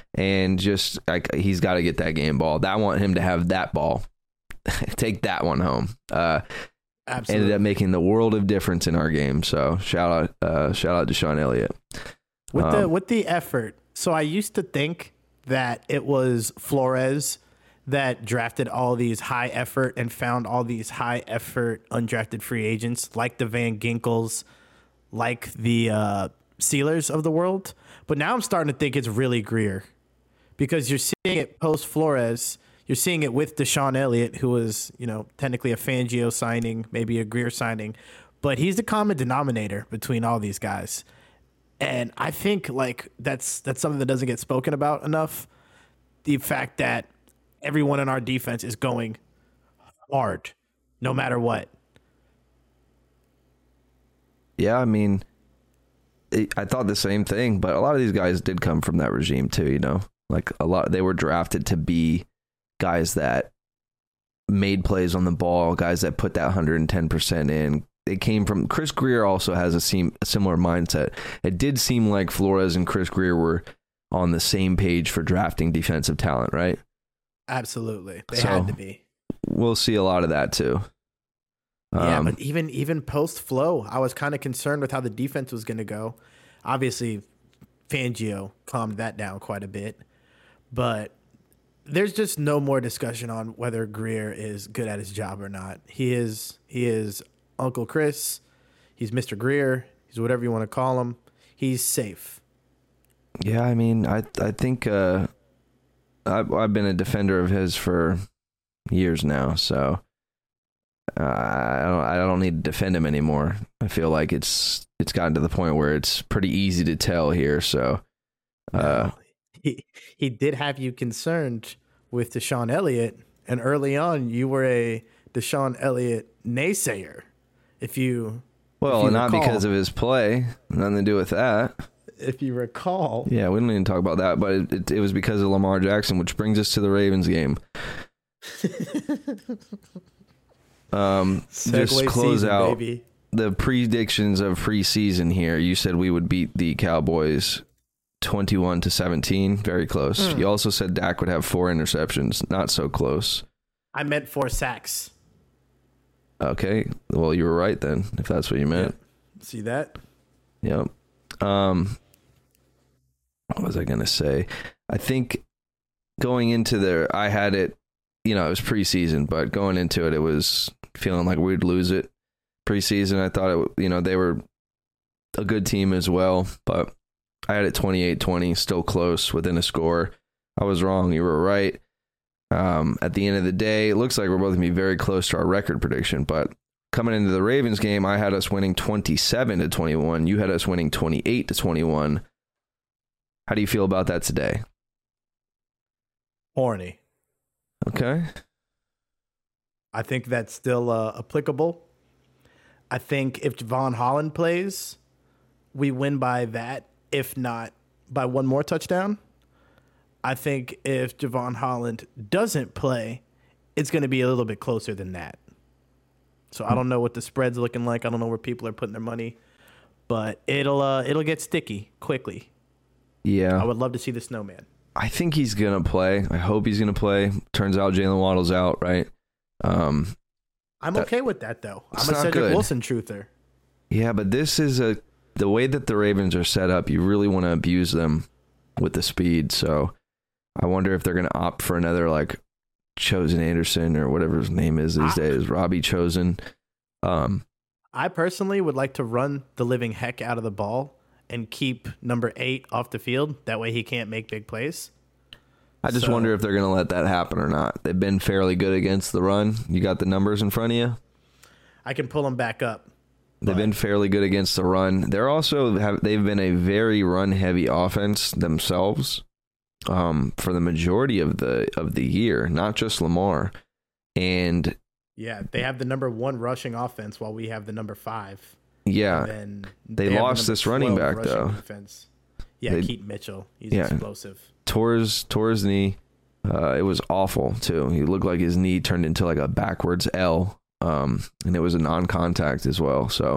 D: and just like he's got to get that game ball. I want him to have that ball. Take that one home.
E: Absolutely.
D: Ended up making the world of difference in our game. So shout out to Sean Elliott.
E: With the effort. So I used to think that it was Flores that drafted all these high effort and found all these high effort undrafted free agents like the Van Ginkels, like the Sealers of the world. But now I'm starting to think it's really Greer, because you're seeing it post Flores. You're seeing it with Deshaun Elliott, who was, technically a Fangio signing, maybe a Greer signing, but he's the common denominator between all these guys. And I think that's something that doesn't get spoken about enough. The fact that everyone in our defense is going hard, no matter what.
D: Yeah, I mean, I thought the same thing, but a lot of these guys did come from that regime too. Like they were drafted to be guys that made plays on the ball, guys that put that 110% in. It came from Chris Greer. Also has a similar mindset. It did seem like Flores and Chris Greer were on the same page for drafting defensive talent, right?
E: Absolutely. They had to be.
D: We'll see a lot of that too.
E: Yeah, but even post Flow, I was kind of concerned with how the defense was going to go. Obviously, Fangio calmed that down quite a bit, but there's just no more discussion on whether Greer is good at his job or not. He is Uncle Chris. He's Mr. Greer. He's whatever you want to call him. He's safe.
D: Yeah, I mean, I think I've been a defender of his for years now, so I don't need to defend him anymore. I feel like it's gotten to the point where it's pretty easy to tell here. So
E: he did have you concerned with Deshaun Elliott, and early on you were a Deshaun Elliott naysayer. If you
D: not
E: recall,
D: because of his play, nothing to do with that.
E: If you recall,
D: yeah, we don't need to talk about that, but it was because of Lamar Jackson, which brings us to the Ravens game. Just close out baby. The predictions of preseason here. You said we would beat the Cowboys 21-17, very close. You also said Dak would have 4 interceptions, not so close.
E: I meant 4 sacks.
D: Okay, well, you were right then, if that's what you meant.
E: Yep. See that?
D: Yep. What was I gonna say? I think going into there, I had it. It was preseason, but going into it, it was feeling like we'd lose it. Preseason, I thought they were a good team as well, but I had it 28-20, still close, within a score. I was wrong. You were right. At the end of the day, it looks like we're both going to be very close to our record prediction, but coming into the Ravens game, I had us winning 27-21. You had us winning 28-21. How do you feel about that today?
E: Horny.
D: Okay.
E: I think that's still applicable. I think if Javon Holland plays, we win by that, if not by 1 more touchdown. I think if Javon Holland doesn't play, it's going to be a little bit closer than that. So I don't know what the spread's looking like. I don't know where people are putting their money, but it'll get sticky quickly.
D: Yeah.
E: I would love to see the snowman.
D: I think he's going to play. I hope he's going to play. Turns out Jalen Waddle's out, right?
E: I'm okay with that, though. I'm a Cedric Wilson truther.
D: Yeah, but this is the way that the Ravens are set up, you really want to abuse them with the speed. So I wonder if they're going to opt for another Chosen Anderson or whatever his name is these days, Robbie Chosen.
E: I personally would like to run the living heck out of the ball and keep number 8 off the field. That way he can't make big plays.
D: I just wonder if they're going to let that happen or not. They've been fairly good against the run. You got the numbers in front of you?
E: I can pull them back up.
D: They've been fairly good against the run. They've been a very run-heavy offense themselves for the majority of the year, not just Lamar. And
E: yeah, they have the number 1 rushing offense while we have the number 5.
D: Yeah, they lost this running back though.
E: Defense. Yeah, Keaton Mitchell. He's explosive.
D: Tore his knee. It was awful too. He looked like his knee turned into a backwards L. And it was a non-contact as well. So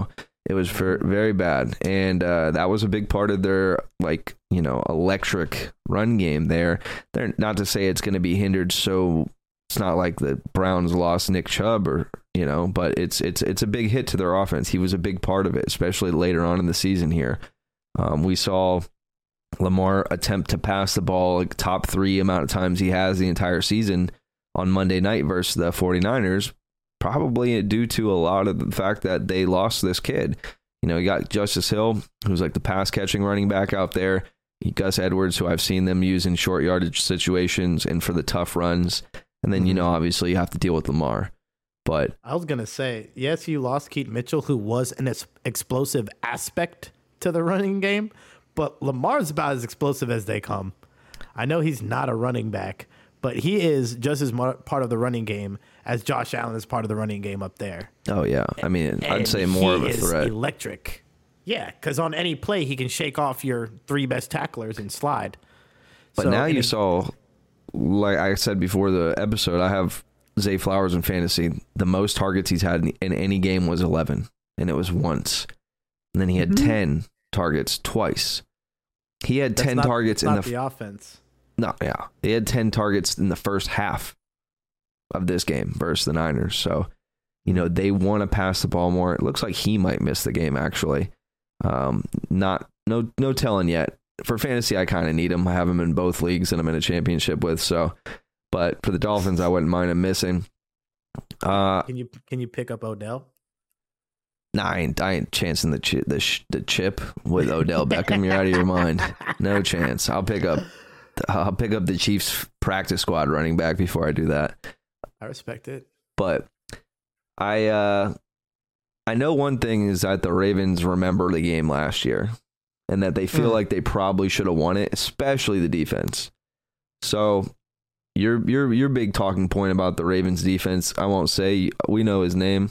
D: It was very bad. And that was a big part of their, like, you know, electric run game there. They're not to say it's going to be hindered, so it's not like the Browns lost Nick Chubb or, you know, but it's a big hit to their offense. He was a big part of it, especially later on in the season here. We saw Lamar attempt to pass the ball like top 3 amount of times he has the entire season on Monday night versus the 49ers, probably due to a lot of the fact that they lost this kid. You know, you got Justice Hill, who's like the pass catching running back out there. Gus Edwards, who I've seen them use in short yardage situations and for the tough runs. And then, you know, obviously you have to deal with Lamar. But
E: I was going to say, yes, you lost Keaton Mitchell, who was an explosive aspect to the running game, but Lamar's about as explosive as they come. I know he's not a running back, but he is just as part of the running game as Josh Allen is part of the running game up there.
D: Oh, yeah. I mean, I'd say more of a threat.
E: Electric. Yeah, because on any play, he can shake off your 3 best tacklers and slide.
D: But now you saw, like I said before the episode, I have Zay Flowers in fantasy. The most targets he's had in any game was 11, and it was once. And then he had 10 targets twice. He had 10 targets in
E: the offense.
D: No, yeah. He had 10 targets in the first half of this game versus the Niners. So, you know, they want to pass the ball more. It looks like he might miss the game, actually. No telling yet. For fantasy, I kind of need him. I have him in both leagues that I'm in a championship with. So, but for the Dolphins, I wouldn't mind him missing.
E: Can you pick up Odell?
D: Nah, I ain't chancing the chip with Odell Beckham. You're out of your mind. No chance. I'll pick up the Chiefs practice squad running back before I do that.
E: I respect it.
D: But I know one thing is that the Ravens remember the game last year and that they feel like they probably should have won it, especially the defense. So your big talking point about the Ravens defense, I won't say. We know his name.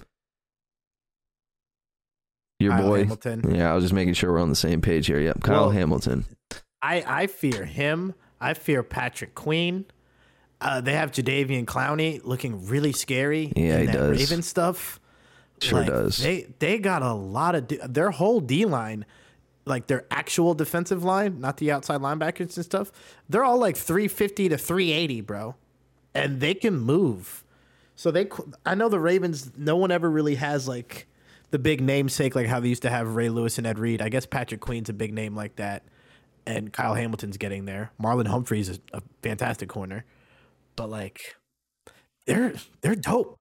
D: Your
E: Kyle
D: boy
E: Hamilton.
D: Yeah, I was just making sure we're on the same page here. Yep, Kyle Hamilton.
E: I fear him. I fear Patrick Queen. They have Jadeveon Clowney looking really scary.
D: Yeah, he does.
E: Raven stuff.
D: Sure does.
E: They got a lot of their whole D line, like their actual defensive line, not the outside linebackers and stuff. They're all like 350 to 380, bro, and they can move. So I know the Ravens. No one ever really has like the big namesake like how they used to have Ray Lewis and Ed Reed. I guess Patrick Queen's a big name like that, and Kyle Hamilton's getting there. Marlon Humphrey's is a fantastic corner, but like they're dope.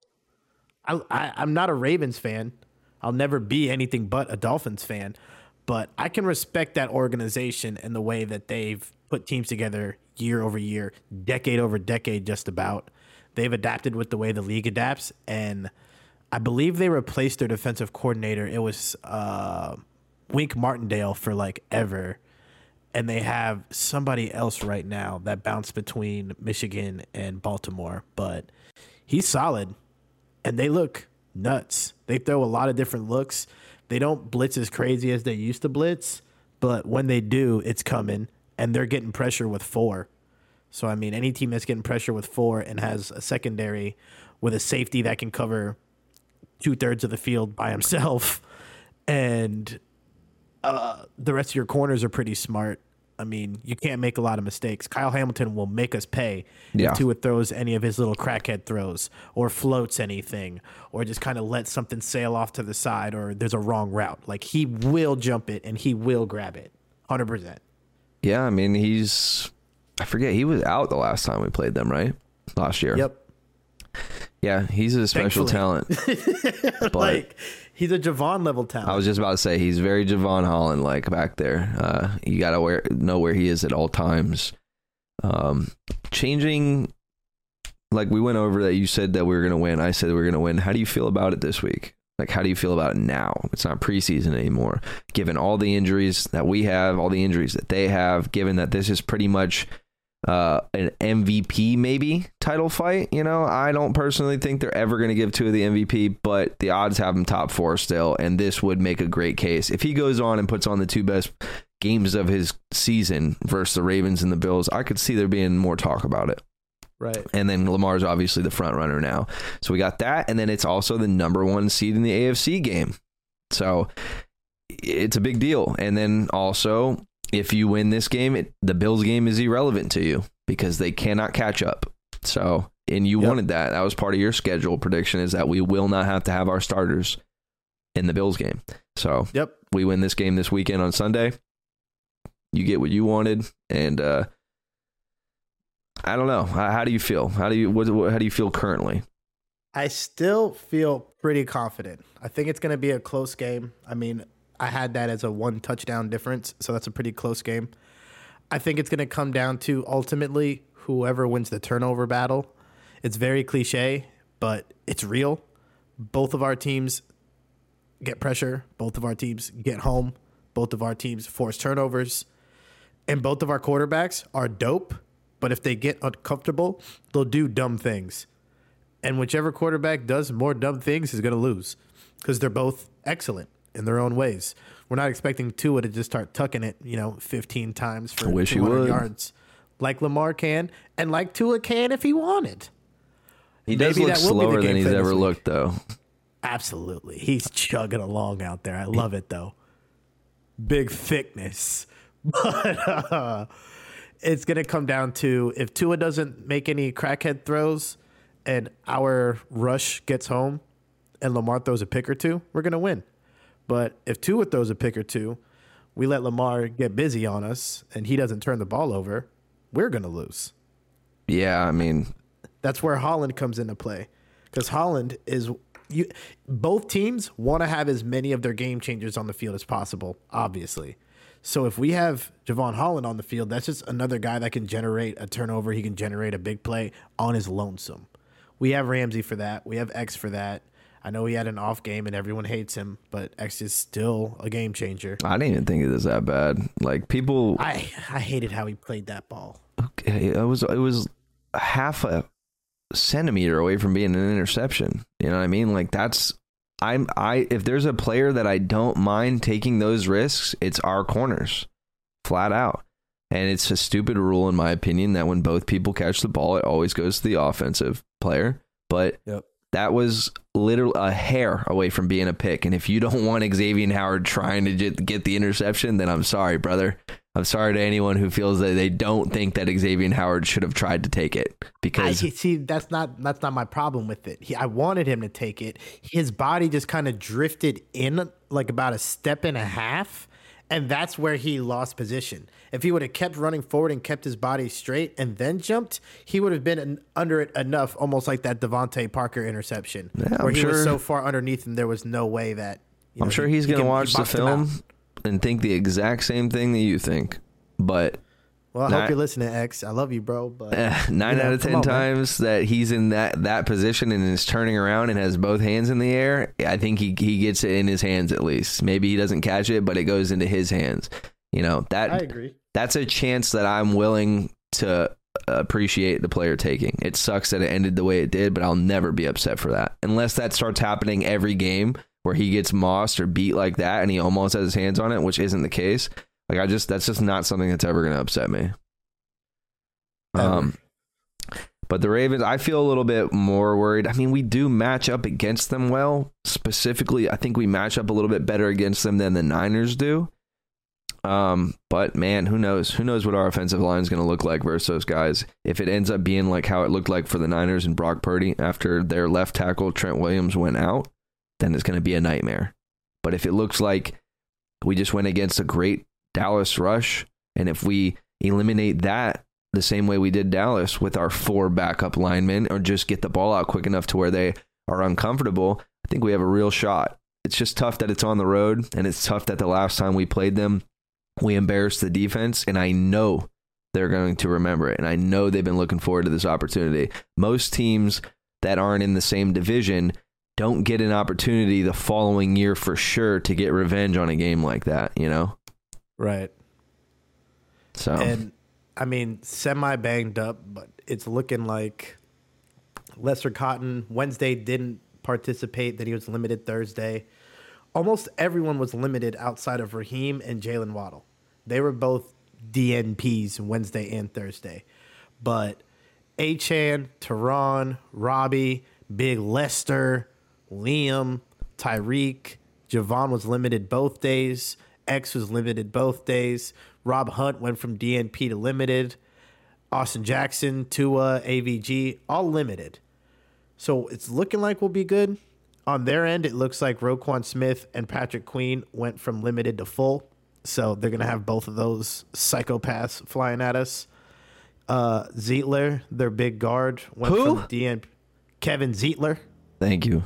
E: I'm not a Ravens fan. I'll never be anything but a Dolphins fan, but I can respect that organization and the way that they've put teams together year over year, decade over decade, just about. They've adapted with the way the league adapts, and I believe they replaced their defensive coordinator. It was Wink Martindale for like ever, and they have somebody else right now that bounced between Michigan and Baltimore, but he's solid. And they look nuts. They throw a lot of different looks. They don't blitz as crazy as they used to blitz, but when they do, it's coming, and they're getting pressure with 4. So, I mean, any team that's getting pressure with 4 and has a secondary with a safety that can cover 2/3 of the field by himself, and the rest of your corners are pretty smart. I mean, you can't make a lot of mistakes. Kyle Hamilton will make us pay if Tua throws any of his little crackhead throws or floats anything or just kind of lets something sail off to the side or there's a wrong route. Like, he will jump it and he will grab it 100%.
D: Yeah, I mean, I forget, he was out the last time we played them, right? Last year.
E: Yep.
D: Yeah, he's a special talent. But
E: like, he's a Javon level talent.
D: I was just about to say, he's very Javon Holland like back there. You got to know where he is at all times. Changing, like we went over that, you said that we were going to win. I said we were going to win. How do you feel about it this week? Like, how do you feel about it now? It's not preseason anymore. Given all the injuries that we have, all the injuries that they have, given that this is pretty much an MVP maybe title fight. You know, I don't personally think they're ever going to give Tua the MVP, but the odds have him top 4 still, and this would make a great case. If he goes on and puts on the 2 best games of his season versus the Ravens and the Bills, I could see there being more talk about it.
E: Right.
D: And then Lamar's obviously the front runner now. So we got that, and then it's also the number 1 seed in the AFC game. So it's a big deal. And then also, if you win this game, the Bills game is irrelevant to you because they cannot catch up. So, and you wanted that. That was part of your schedule prediction, is that we will not have to have our starters in the Bills game. So we win this game this weekend on Sunday. You get what you wanted. And I don't know. How do you feel? How do you feel currently?
E: I still feel pretty confident. I think it's going to be a close game. I mean, I had that as a 1 touchdown difference, so that's a pretty close game. I think it's going to come down to ultimately whoever wins the turnover battle. It's very cliche, but it's real. Both of our teams get pressure. Both of our teams get home. Both of our teams force turnovers. And both of our quarterbacks are dope, but if they get uncomfortable, they'll do dumb things. And whichever quarterback does more dumb things is going to lose because they're both excellent in their own ways. We're not expecting Tua to just start tucking it, 15 times for 200 yards like Lamar can and like Tua can if he wanted.
D: He does look slower than he's ever looked, though.
E: Absolutely. He's chugging along out there. I love it, though. Big thickness. But it's going to come down to if Tua doesn't make any crackhead throws and our rush gets home and Lamar throws a pick or two, we're going to win. But if Tua throws a pick or two, we let Lamar get busy on us and he doesn't turn the ball over, we're going to lose.
D: Yeah, I mean,
E: that's where Holland comes into play because Holland is both teams want to have as many of their game changers on the field as possible, obviously. So if we have Javon Holland on the field, that's just another guy that can generate a turnover. He can generate a big play on his lonesome. We have Ramsey for that. We have X for that. I know he had an off game and everyone hates him, but X is still a game changer.
D: I didn't even think it was that bad. Like people,
E: I hated how he played that ball.
D: Okay, it was half a centimeter away from being an interception. You know what I mean? Like if there's a player that I don't mind taking those risks, it's our corners, flat out. And it's a stupid rule, in my opinion, that when both people catch the ball, it always goes to the offensive player. But that was literally a hair away from being a pick. And if you don't want Xavier Howard trying to get the interception, then I'm sorry, brother. I'm sorry to anyone who feels that they don't think that Xavier Howard should have tried to take it. Because
E: that's not my problem with it. I wanted him to take it. His body just kind of drifted in like about a step and a half. And that's where he lost position. If he would have kept running forward and kept his body straight and then jumped, he would have been under it enough, almost like that Devontae Parker interception, where he was so far underneath him, there was no way that.
D: I'm sure he's going to watch the film and think the exact same thing that you think. But
E: well, I hope you're listening, X. I love you, bro. But
D: 9 out of 10 times that he's in that position and is turning around and has both hands in the air, I think he gets it in his hands at least. Maybe he doesn't catch it, but it goes into his hands. I agree. That's a chance that I'm willing to appreciate the player taking. It sucks that it ended the way it did, but I'll never be upset for that. Unless that starts happening every game where he gets mossed or beat like that and he almost has his hands on it, which isn't the case. Like that's just not something that's ever going to upset me. But the Ravens, I feel a little bit more worried. I mean, we do match up against them well. Specifically, I think we match up a little bit better against them than the Niners do. But man, who knows? Who knows what our offensive line is going to look like versus those guys? If it ends up being like how it looked like for the Niners and Brock Purdy after their left tackle Trent Williams went out, then it's going to be a nightmare. But if it looks like we just went against a great Dallas rush, and if we eliminate that the same way we did Dallas with our 4 backup linemen, or just get the ball out quick enough to where they are uncomfortable, I think we have a real shot. It's just tough that it's on the road, and it's tough that the last time we played them, we embarrassed the defense, and I know they're going to remember it, and I know they've been looking forward to this opportunity. Most teams that aren't in the same division don't get an opportunity the following year for sure to get revenge on a game like that,
E: Right.
D: So,
E: and I mean, semi banged up, but it's looking like Lester Cotton Wednesday didn't participate, that he was limited Thursday. Almost everyone was limited outside of Raheem and Jalen Waddle. They were both DNPs Wednesday and Thursday. But Achane, Teron, Robbie, Big Lester, Liam, Tyreek, Javon was limited both days. X was limited both days. Rob Hunt went from DNP to limited. Austin Jackson, Tua, AVG, all limited. So it's looking like we'll be good. On their end, it looks like Roquan Smith and Patrick Queen went from limited to full. So they're going to have both of those psychopaths flying at us. Zeitler, their big guard, went
D: Who?
E: from DNP. Kevin Zeitler.
D: Thank you.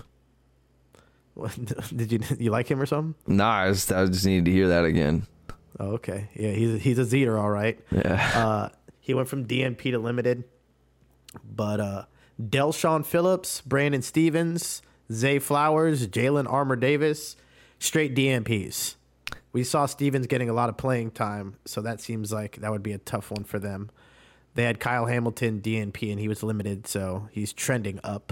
E: Did you like him or something?
D: Nah, I just needed to hear that again.
E: Oh, okay. Yeah, he's a Zeter, all right.
D: Yeah.
E: He went from DNP to limited. But Delshawn Phillips, Brandon Stevens, Zay Flowers, Jalen Armour Davis, straight DNPs. We saw Stevens getting a lot of playing time, so that seems like that would be a tough one for them. They had Kyle Hamilton, DNP, and he was limited, so he's trending up.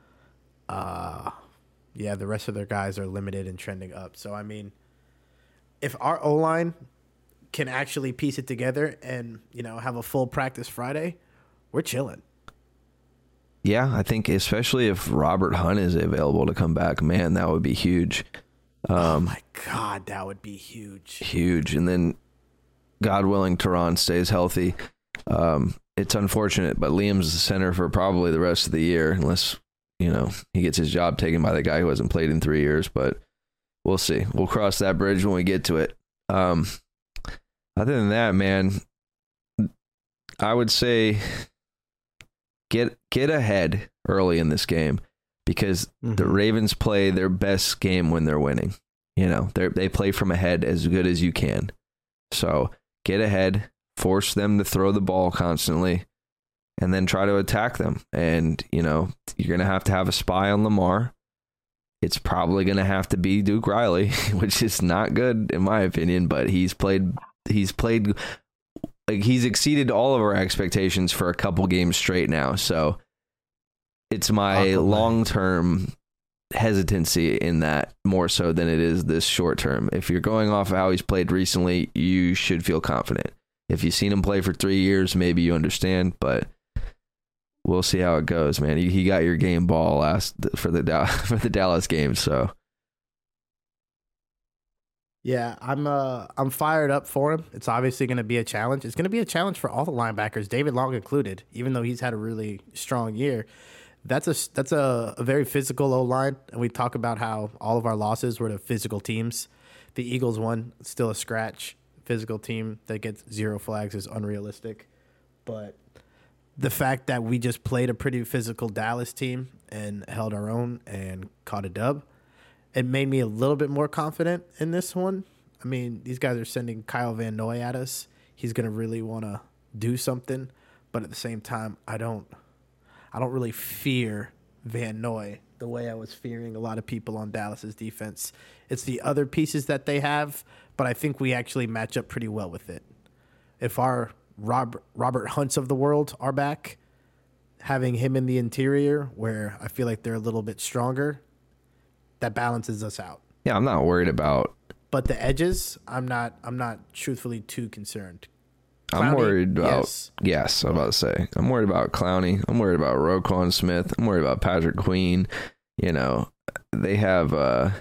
E: Yeah, the rest of their guys are limited and trending up. So, I mean, if our O-line can actually piece it together and, have a full practice Friday, we're chilling.
D: Yeah, I think especially if Robert Hunt is available to come back, man, that would be huge.
E: Oh, my God, that would be huge.
D: Huge. And then, God willing, Tehran stays healthy. It's unfortunate, but Liam's the center for probably the rest of the year, unless, he gets his job taken by the guy who hasn't played in 3 years. But we'll see. We'll cross that bridge when we get to it. Other than that, man, I would say get ahead early in this game, because the Ravens play their best game when they're winning. They play from ahead as good as you can. So get ahead, force them to throw the ball constantly, and then try to attack them. And, you're going to have a spy on Lamar. It's probably going to have to be Duke Riley, which is not good in my opinion, but he's exceeded all of our expectations for a couple games straight now. So it's my long-term hesitancy in that more so than it is this short term. If you're going off of how he's played recently, you should feel confident. If you've seen him play for 3 years, maybe you understand, but we'll see how it goes, man. He got your game ball for the Dallas game, so
E: yeah, I'm fired up for him. It's obviously going to be a challenge. It's going to be a challenge for all the linebackers, David Long included, even though he's had a really strong year. That's a very physical O-line, and we talk about how all of our losses were to physical teams. The Eagles won, still a scratch. Physical team that gets 0 flags is unrealistic. But the fact that we just played a pretty physical Dallas team and held our own and caught a dub, it made me a little bit more confident in this one. I mean, these guys are sending Kyle Van Noy at us. He's going to really want to do something, but at the same time, I don't really fear Van Noy the way I was fearing a lot of people on Dallas's defense. It's the other pieces that they have, but I think we actually match up pretty well with it. If our Robert Hunts of the world are back, having him in the interior where I feel like they're a little bit stronger, that balances us out.
D: yeah, I'm not worried about.
E: But the edges, I'm not truthfully too concerned.
D: I'm
E: Clowney,
D: worried about. Yes, I'm about to say. I'm worried about Clowney. I'm worried about Roquan Smith. I'm worried about Patrick Queen. They have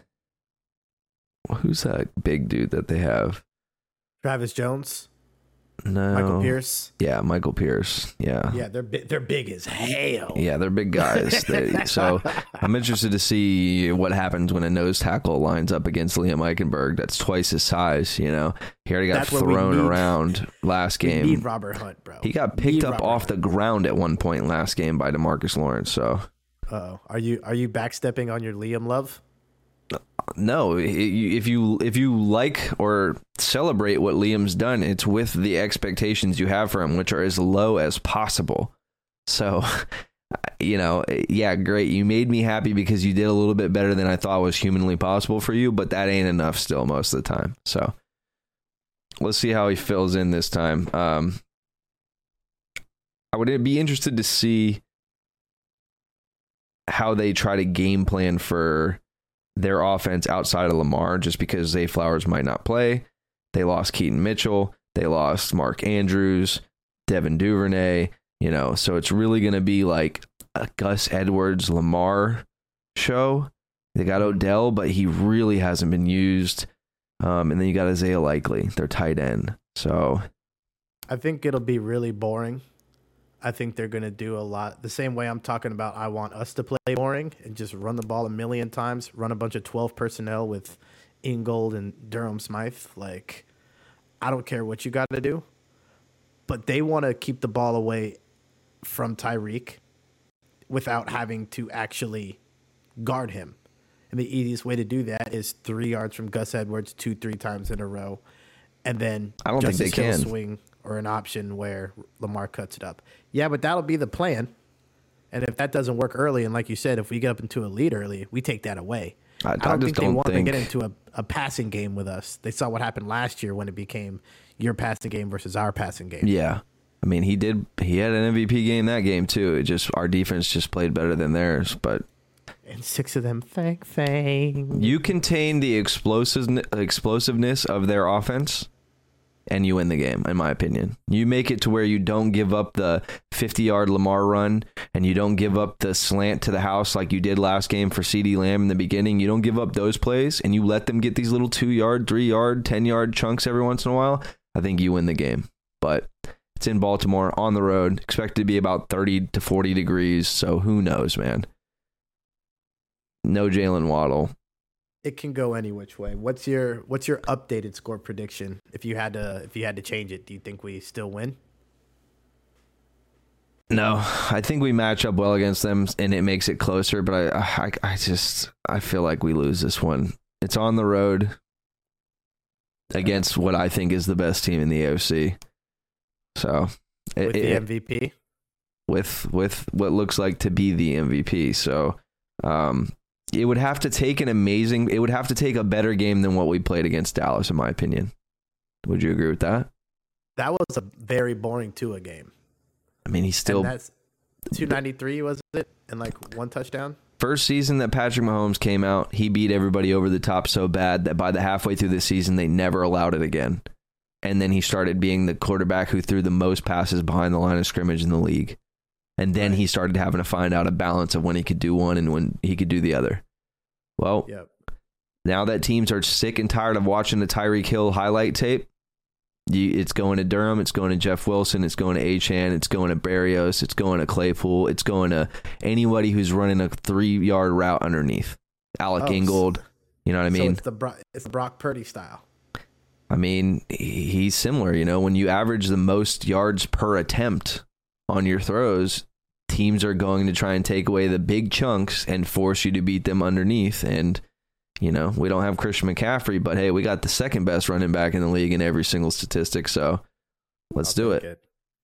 D: who's that big dude that they have?
E: Travis Jones.
D: No,
E: Michael Pierce.
D: Yeah, Michael Pierce. Yeah,
E: Yeah, they're big as hell.
D: yeah, they're big guys. So I'm interested to see what happens when a nose tackle lines up against Liam Eichenberg. That's twice his size. He already got
E: That's what we
D: thrown
E: need.
D: around last
E: We
D: game.
E: need Robert Hunt, bro.
D: He got picked up off the ground at one point last game by DeMarcus Lawrence. So
E: Uh-oh. Are you backstepping on your Liam Love?
D: no, if you like or celebrate what Liam's done, it's with the expectations you have for him, which are as low as possible. So, yeah, great. You made me happy because you did a little bit better than I thought was humanly possible for you, but that ain't enough still most of the time. So let's see how he fills in this time. I would be interested to see how they try to game plan for their offense outside of Lamar, just because Zay Flowers might not play. They lost Keaton Mitchell. They lost Mark Andrews, Devin Duvernay, so it's really going to be like a Gus Edwards Lamar show. They got Odell, but he really hasn't been used. And then you got Isaiah Likely, their tight end. So
E: I think it'll be really boring. I think they're going to do a lot the same way I'm talking about. I want us to play boring and just run the ball a million times, run a bunch of 12 personnel with Ingold and Durham Smythe. Like, I don't care what you got to do, but they want to keep the ball away from Tyreek without having to actually guard him. And the easiest way to do that is 3 yards from Gus Edwards 2-3 times in a row. And then
D: I don't think they
E: Hill
D: can
E: swing or an option where Lamar cuts it up. Yeah, but that'll be the plan. And if that doesn't work early, and like you said, if we get up into a lead early, we take that away. I don't think they want to get into a passing game with us. They saw what happened last year when it became your passing game versus our passing game.
D: Yeah. I mean, he had an MVP game that game too. It just, our defense just played better than theirs, but.
E: And 6 of them, fang.
D: You contain the explosiveness of their offense, and you win the game, in my opinion. You make it to where you don't give up the 50-yard Lamar run, and you don't give up the slant to the house like you did last game for CeeDee Lamb in the beginning. You don't give up those plays, and you let them get these little 2-yard, 3-yard, 10-yard chunks every once in a while. I think you win the game. But it's in Baltimore, on the road, expected to be about 30 to 40 degrees, so who knows, man. No Jalen Waddle.
E: It can go any which way. What's your updated score prediction? If you had to change it, do you think we still win?
D: No, I think we match up well against them, and it makes it closer. But I feel like we lose this one. It's on the road against what I think is the best team in the AFC. So
E: with the MVP,
D: with what looks like to be the MVP. So. It would have to take a better game than what we played against Dallas, in my opinion. Would you agree with that?
E: That was a very boring Tua game.
D: I mean, he's still...
E: And that's 293, was it? And like 1 touchdown?
D: First season that Patrick Mahomes came out, he beat everybody over the top so bad that by the halfway through the season, they never allowed it again. And then he started being the quarterback who threw the most passes behind the line of scrimmage in the league. And then he started having to find out a balance of when he could do one and when he could do the other. Well, Now that teams are sick and tired of watching the Tyreek Hill highlight tape, it's going to Durham, it's going to Jeff Wilson, it's going to Achane, it's going to Berrios, it's going to Claypool, it's going to anybody who's running a 3-yard route underneath. Alec Ingold, you know what I mean?
E: So it's the Brock Purdy style.
D: I mean, he's similar. You know, when you average the most yards per attempt on your throws, teams are going to try and take away the big chunks and force you to beat them underneath. And, you know, we don't have Christian McCaffrey, but hey, we got the second best running back in the league in every single statistic. So let's do it.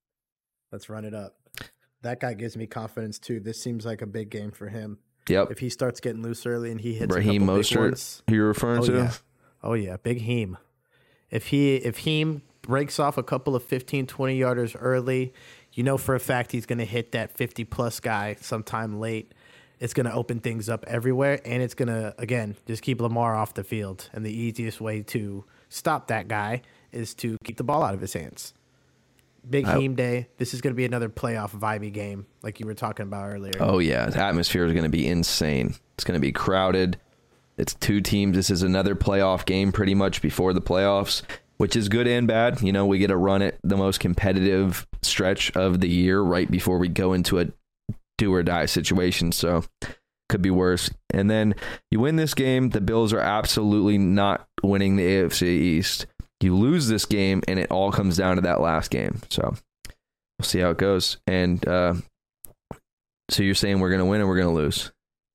E: Let's run it up. That guy gives me confidence too. This seems like a big game for him.
D: Yep.
E: If he starts getting loose early and he hits
D: Raheem Mostert, who you're referring to?
E: Yeah. Oh yeah, Big Heem. If Heem breaks off a couple of 15, 20 yarders early, you know for a fact he's going to hit that 50-plus guy sometime late. It's going to open things up everywhere, and it's going to, again, just keep Lamar off the field. And the easiest way to stop that guy is to keep the ball out of his hands. Big Heem Day. This is going to be another playoff vibey game like you were talking about earlier.
D: Oh, yeah. The atmosphere is going to be insane. It's going to be crowded. It's 2 teams. This is another playoff game pretty much before the playoffs, which is good and bad. You know, we get to run at the most competitive stretch of the year right before we go into a do or die situation. So could be worse. And then you win this game. The Bills are absolutely not winning the AFC East. You lose this game and it all comes down to that last game. So we'll see how it goes. And so you're saying we're going to win and we're going to lose?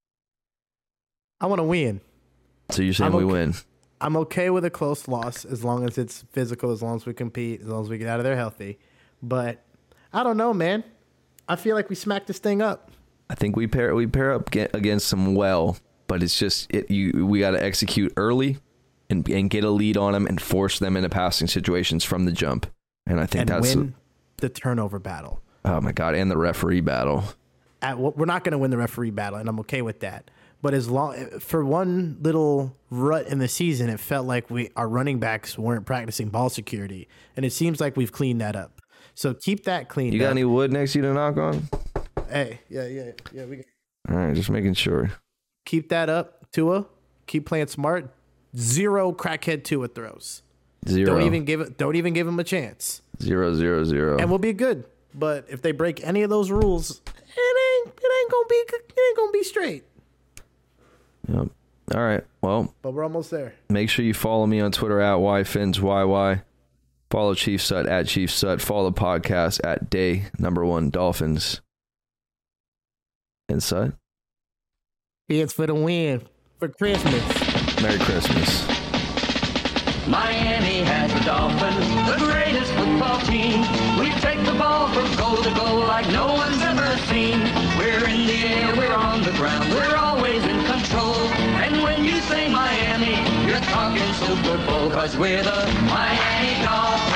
E: I want to win.
D: So you're saying we win?
E: I'm okay with a close loss as long as it's physical, as long as we compete, as long as we get out of there healthy. But I don't know, man. I feel like we smacked this thing up.
D: I think we pair up against them well, but it's just we got to execute early and get a lead on them and force them into passing situations from the jump. And I think that's
E: win the turnover battle.
D: Oh my God, and the referee battle.
E: We're not going to win the referee battle, and I'm okay with that. But for one little rut in the season, it felt like our running backs weren't practicing ball security, and it seems like we've cleaned that up. So keep that cleaned up.
D: You got any wood next to you to knock on?
E: Hey, yeah. We
D: all right, just making sure.
E: Keep that up. Tua, keep playing smart. 0 crackhead Tua throws.
D: 0.
E: Don't even give him a chance.
D: 0, 0, 0.
E: And we'll be good. But if they break any of those rules, it ain't gonna be straight.
D: Yep. All right. Well,
E: but we're almost there.
D: Make sure you follow me on Twitter at YFinsYY. Follow Chief Sut at Chief Sut. Follow the podcast at Day1 Dolphins. And Sut?
E: It's for the win. For Christmas.
D: Merry Christmas.
F: Miami has the Dolphins, the greatest football team. We take the ball from goal to goal like no one's ever seen. We're in the air, we're on the ground, we're always in control. And when you say Miami, you're talking Super Bowl, 'cause we're the Miami Dolphins.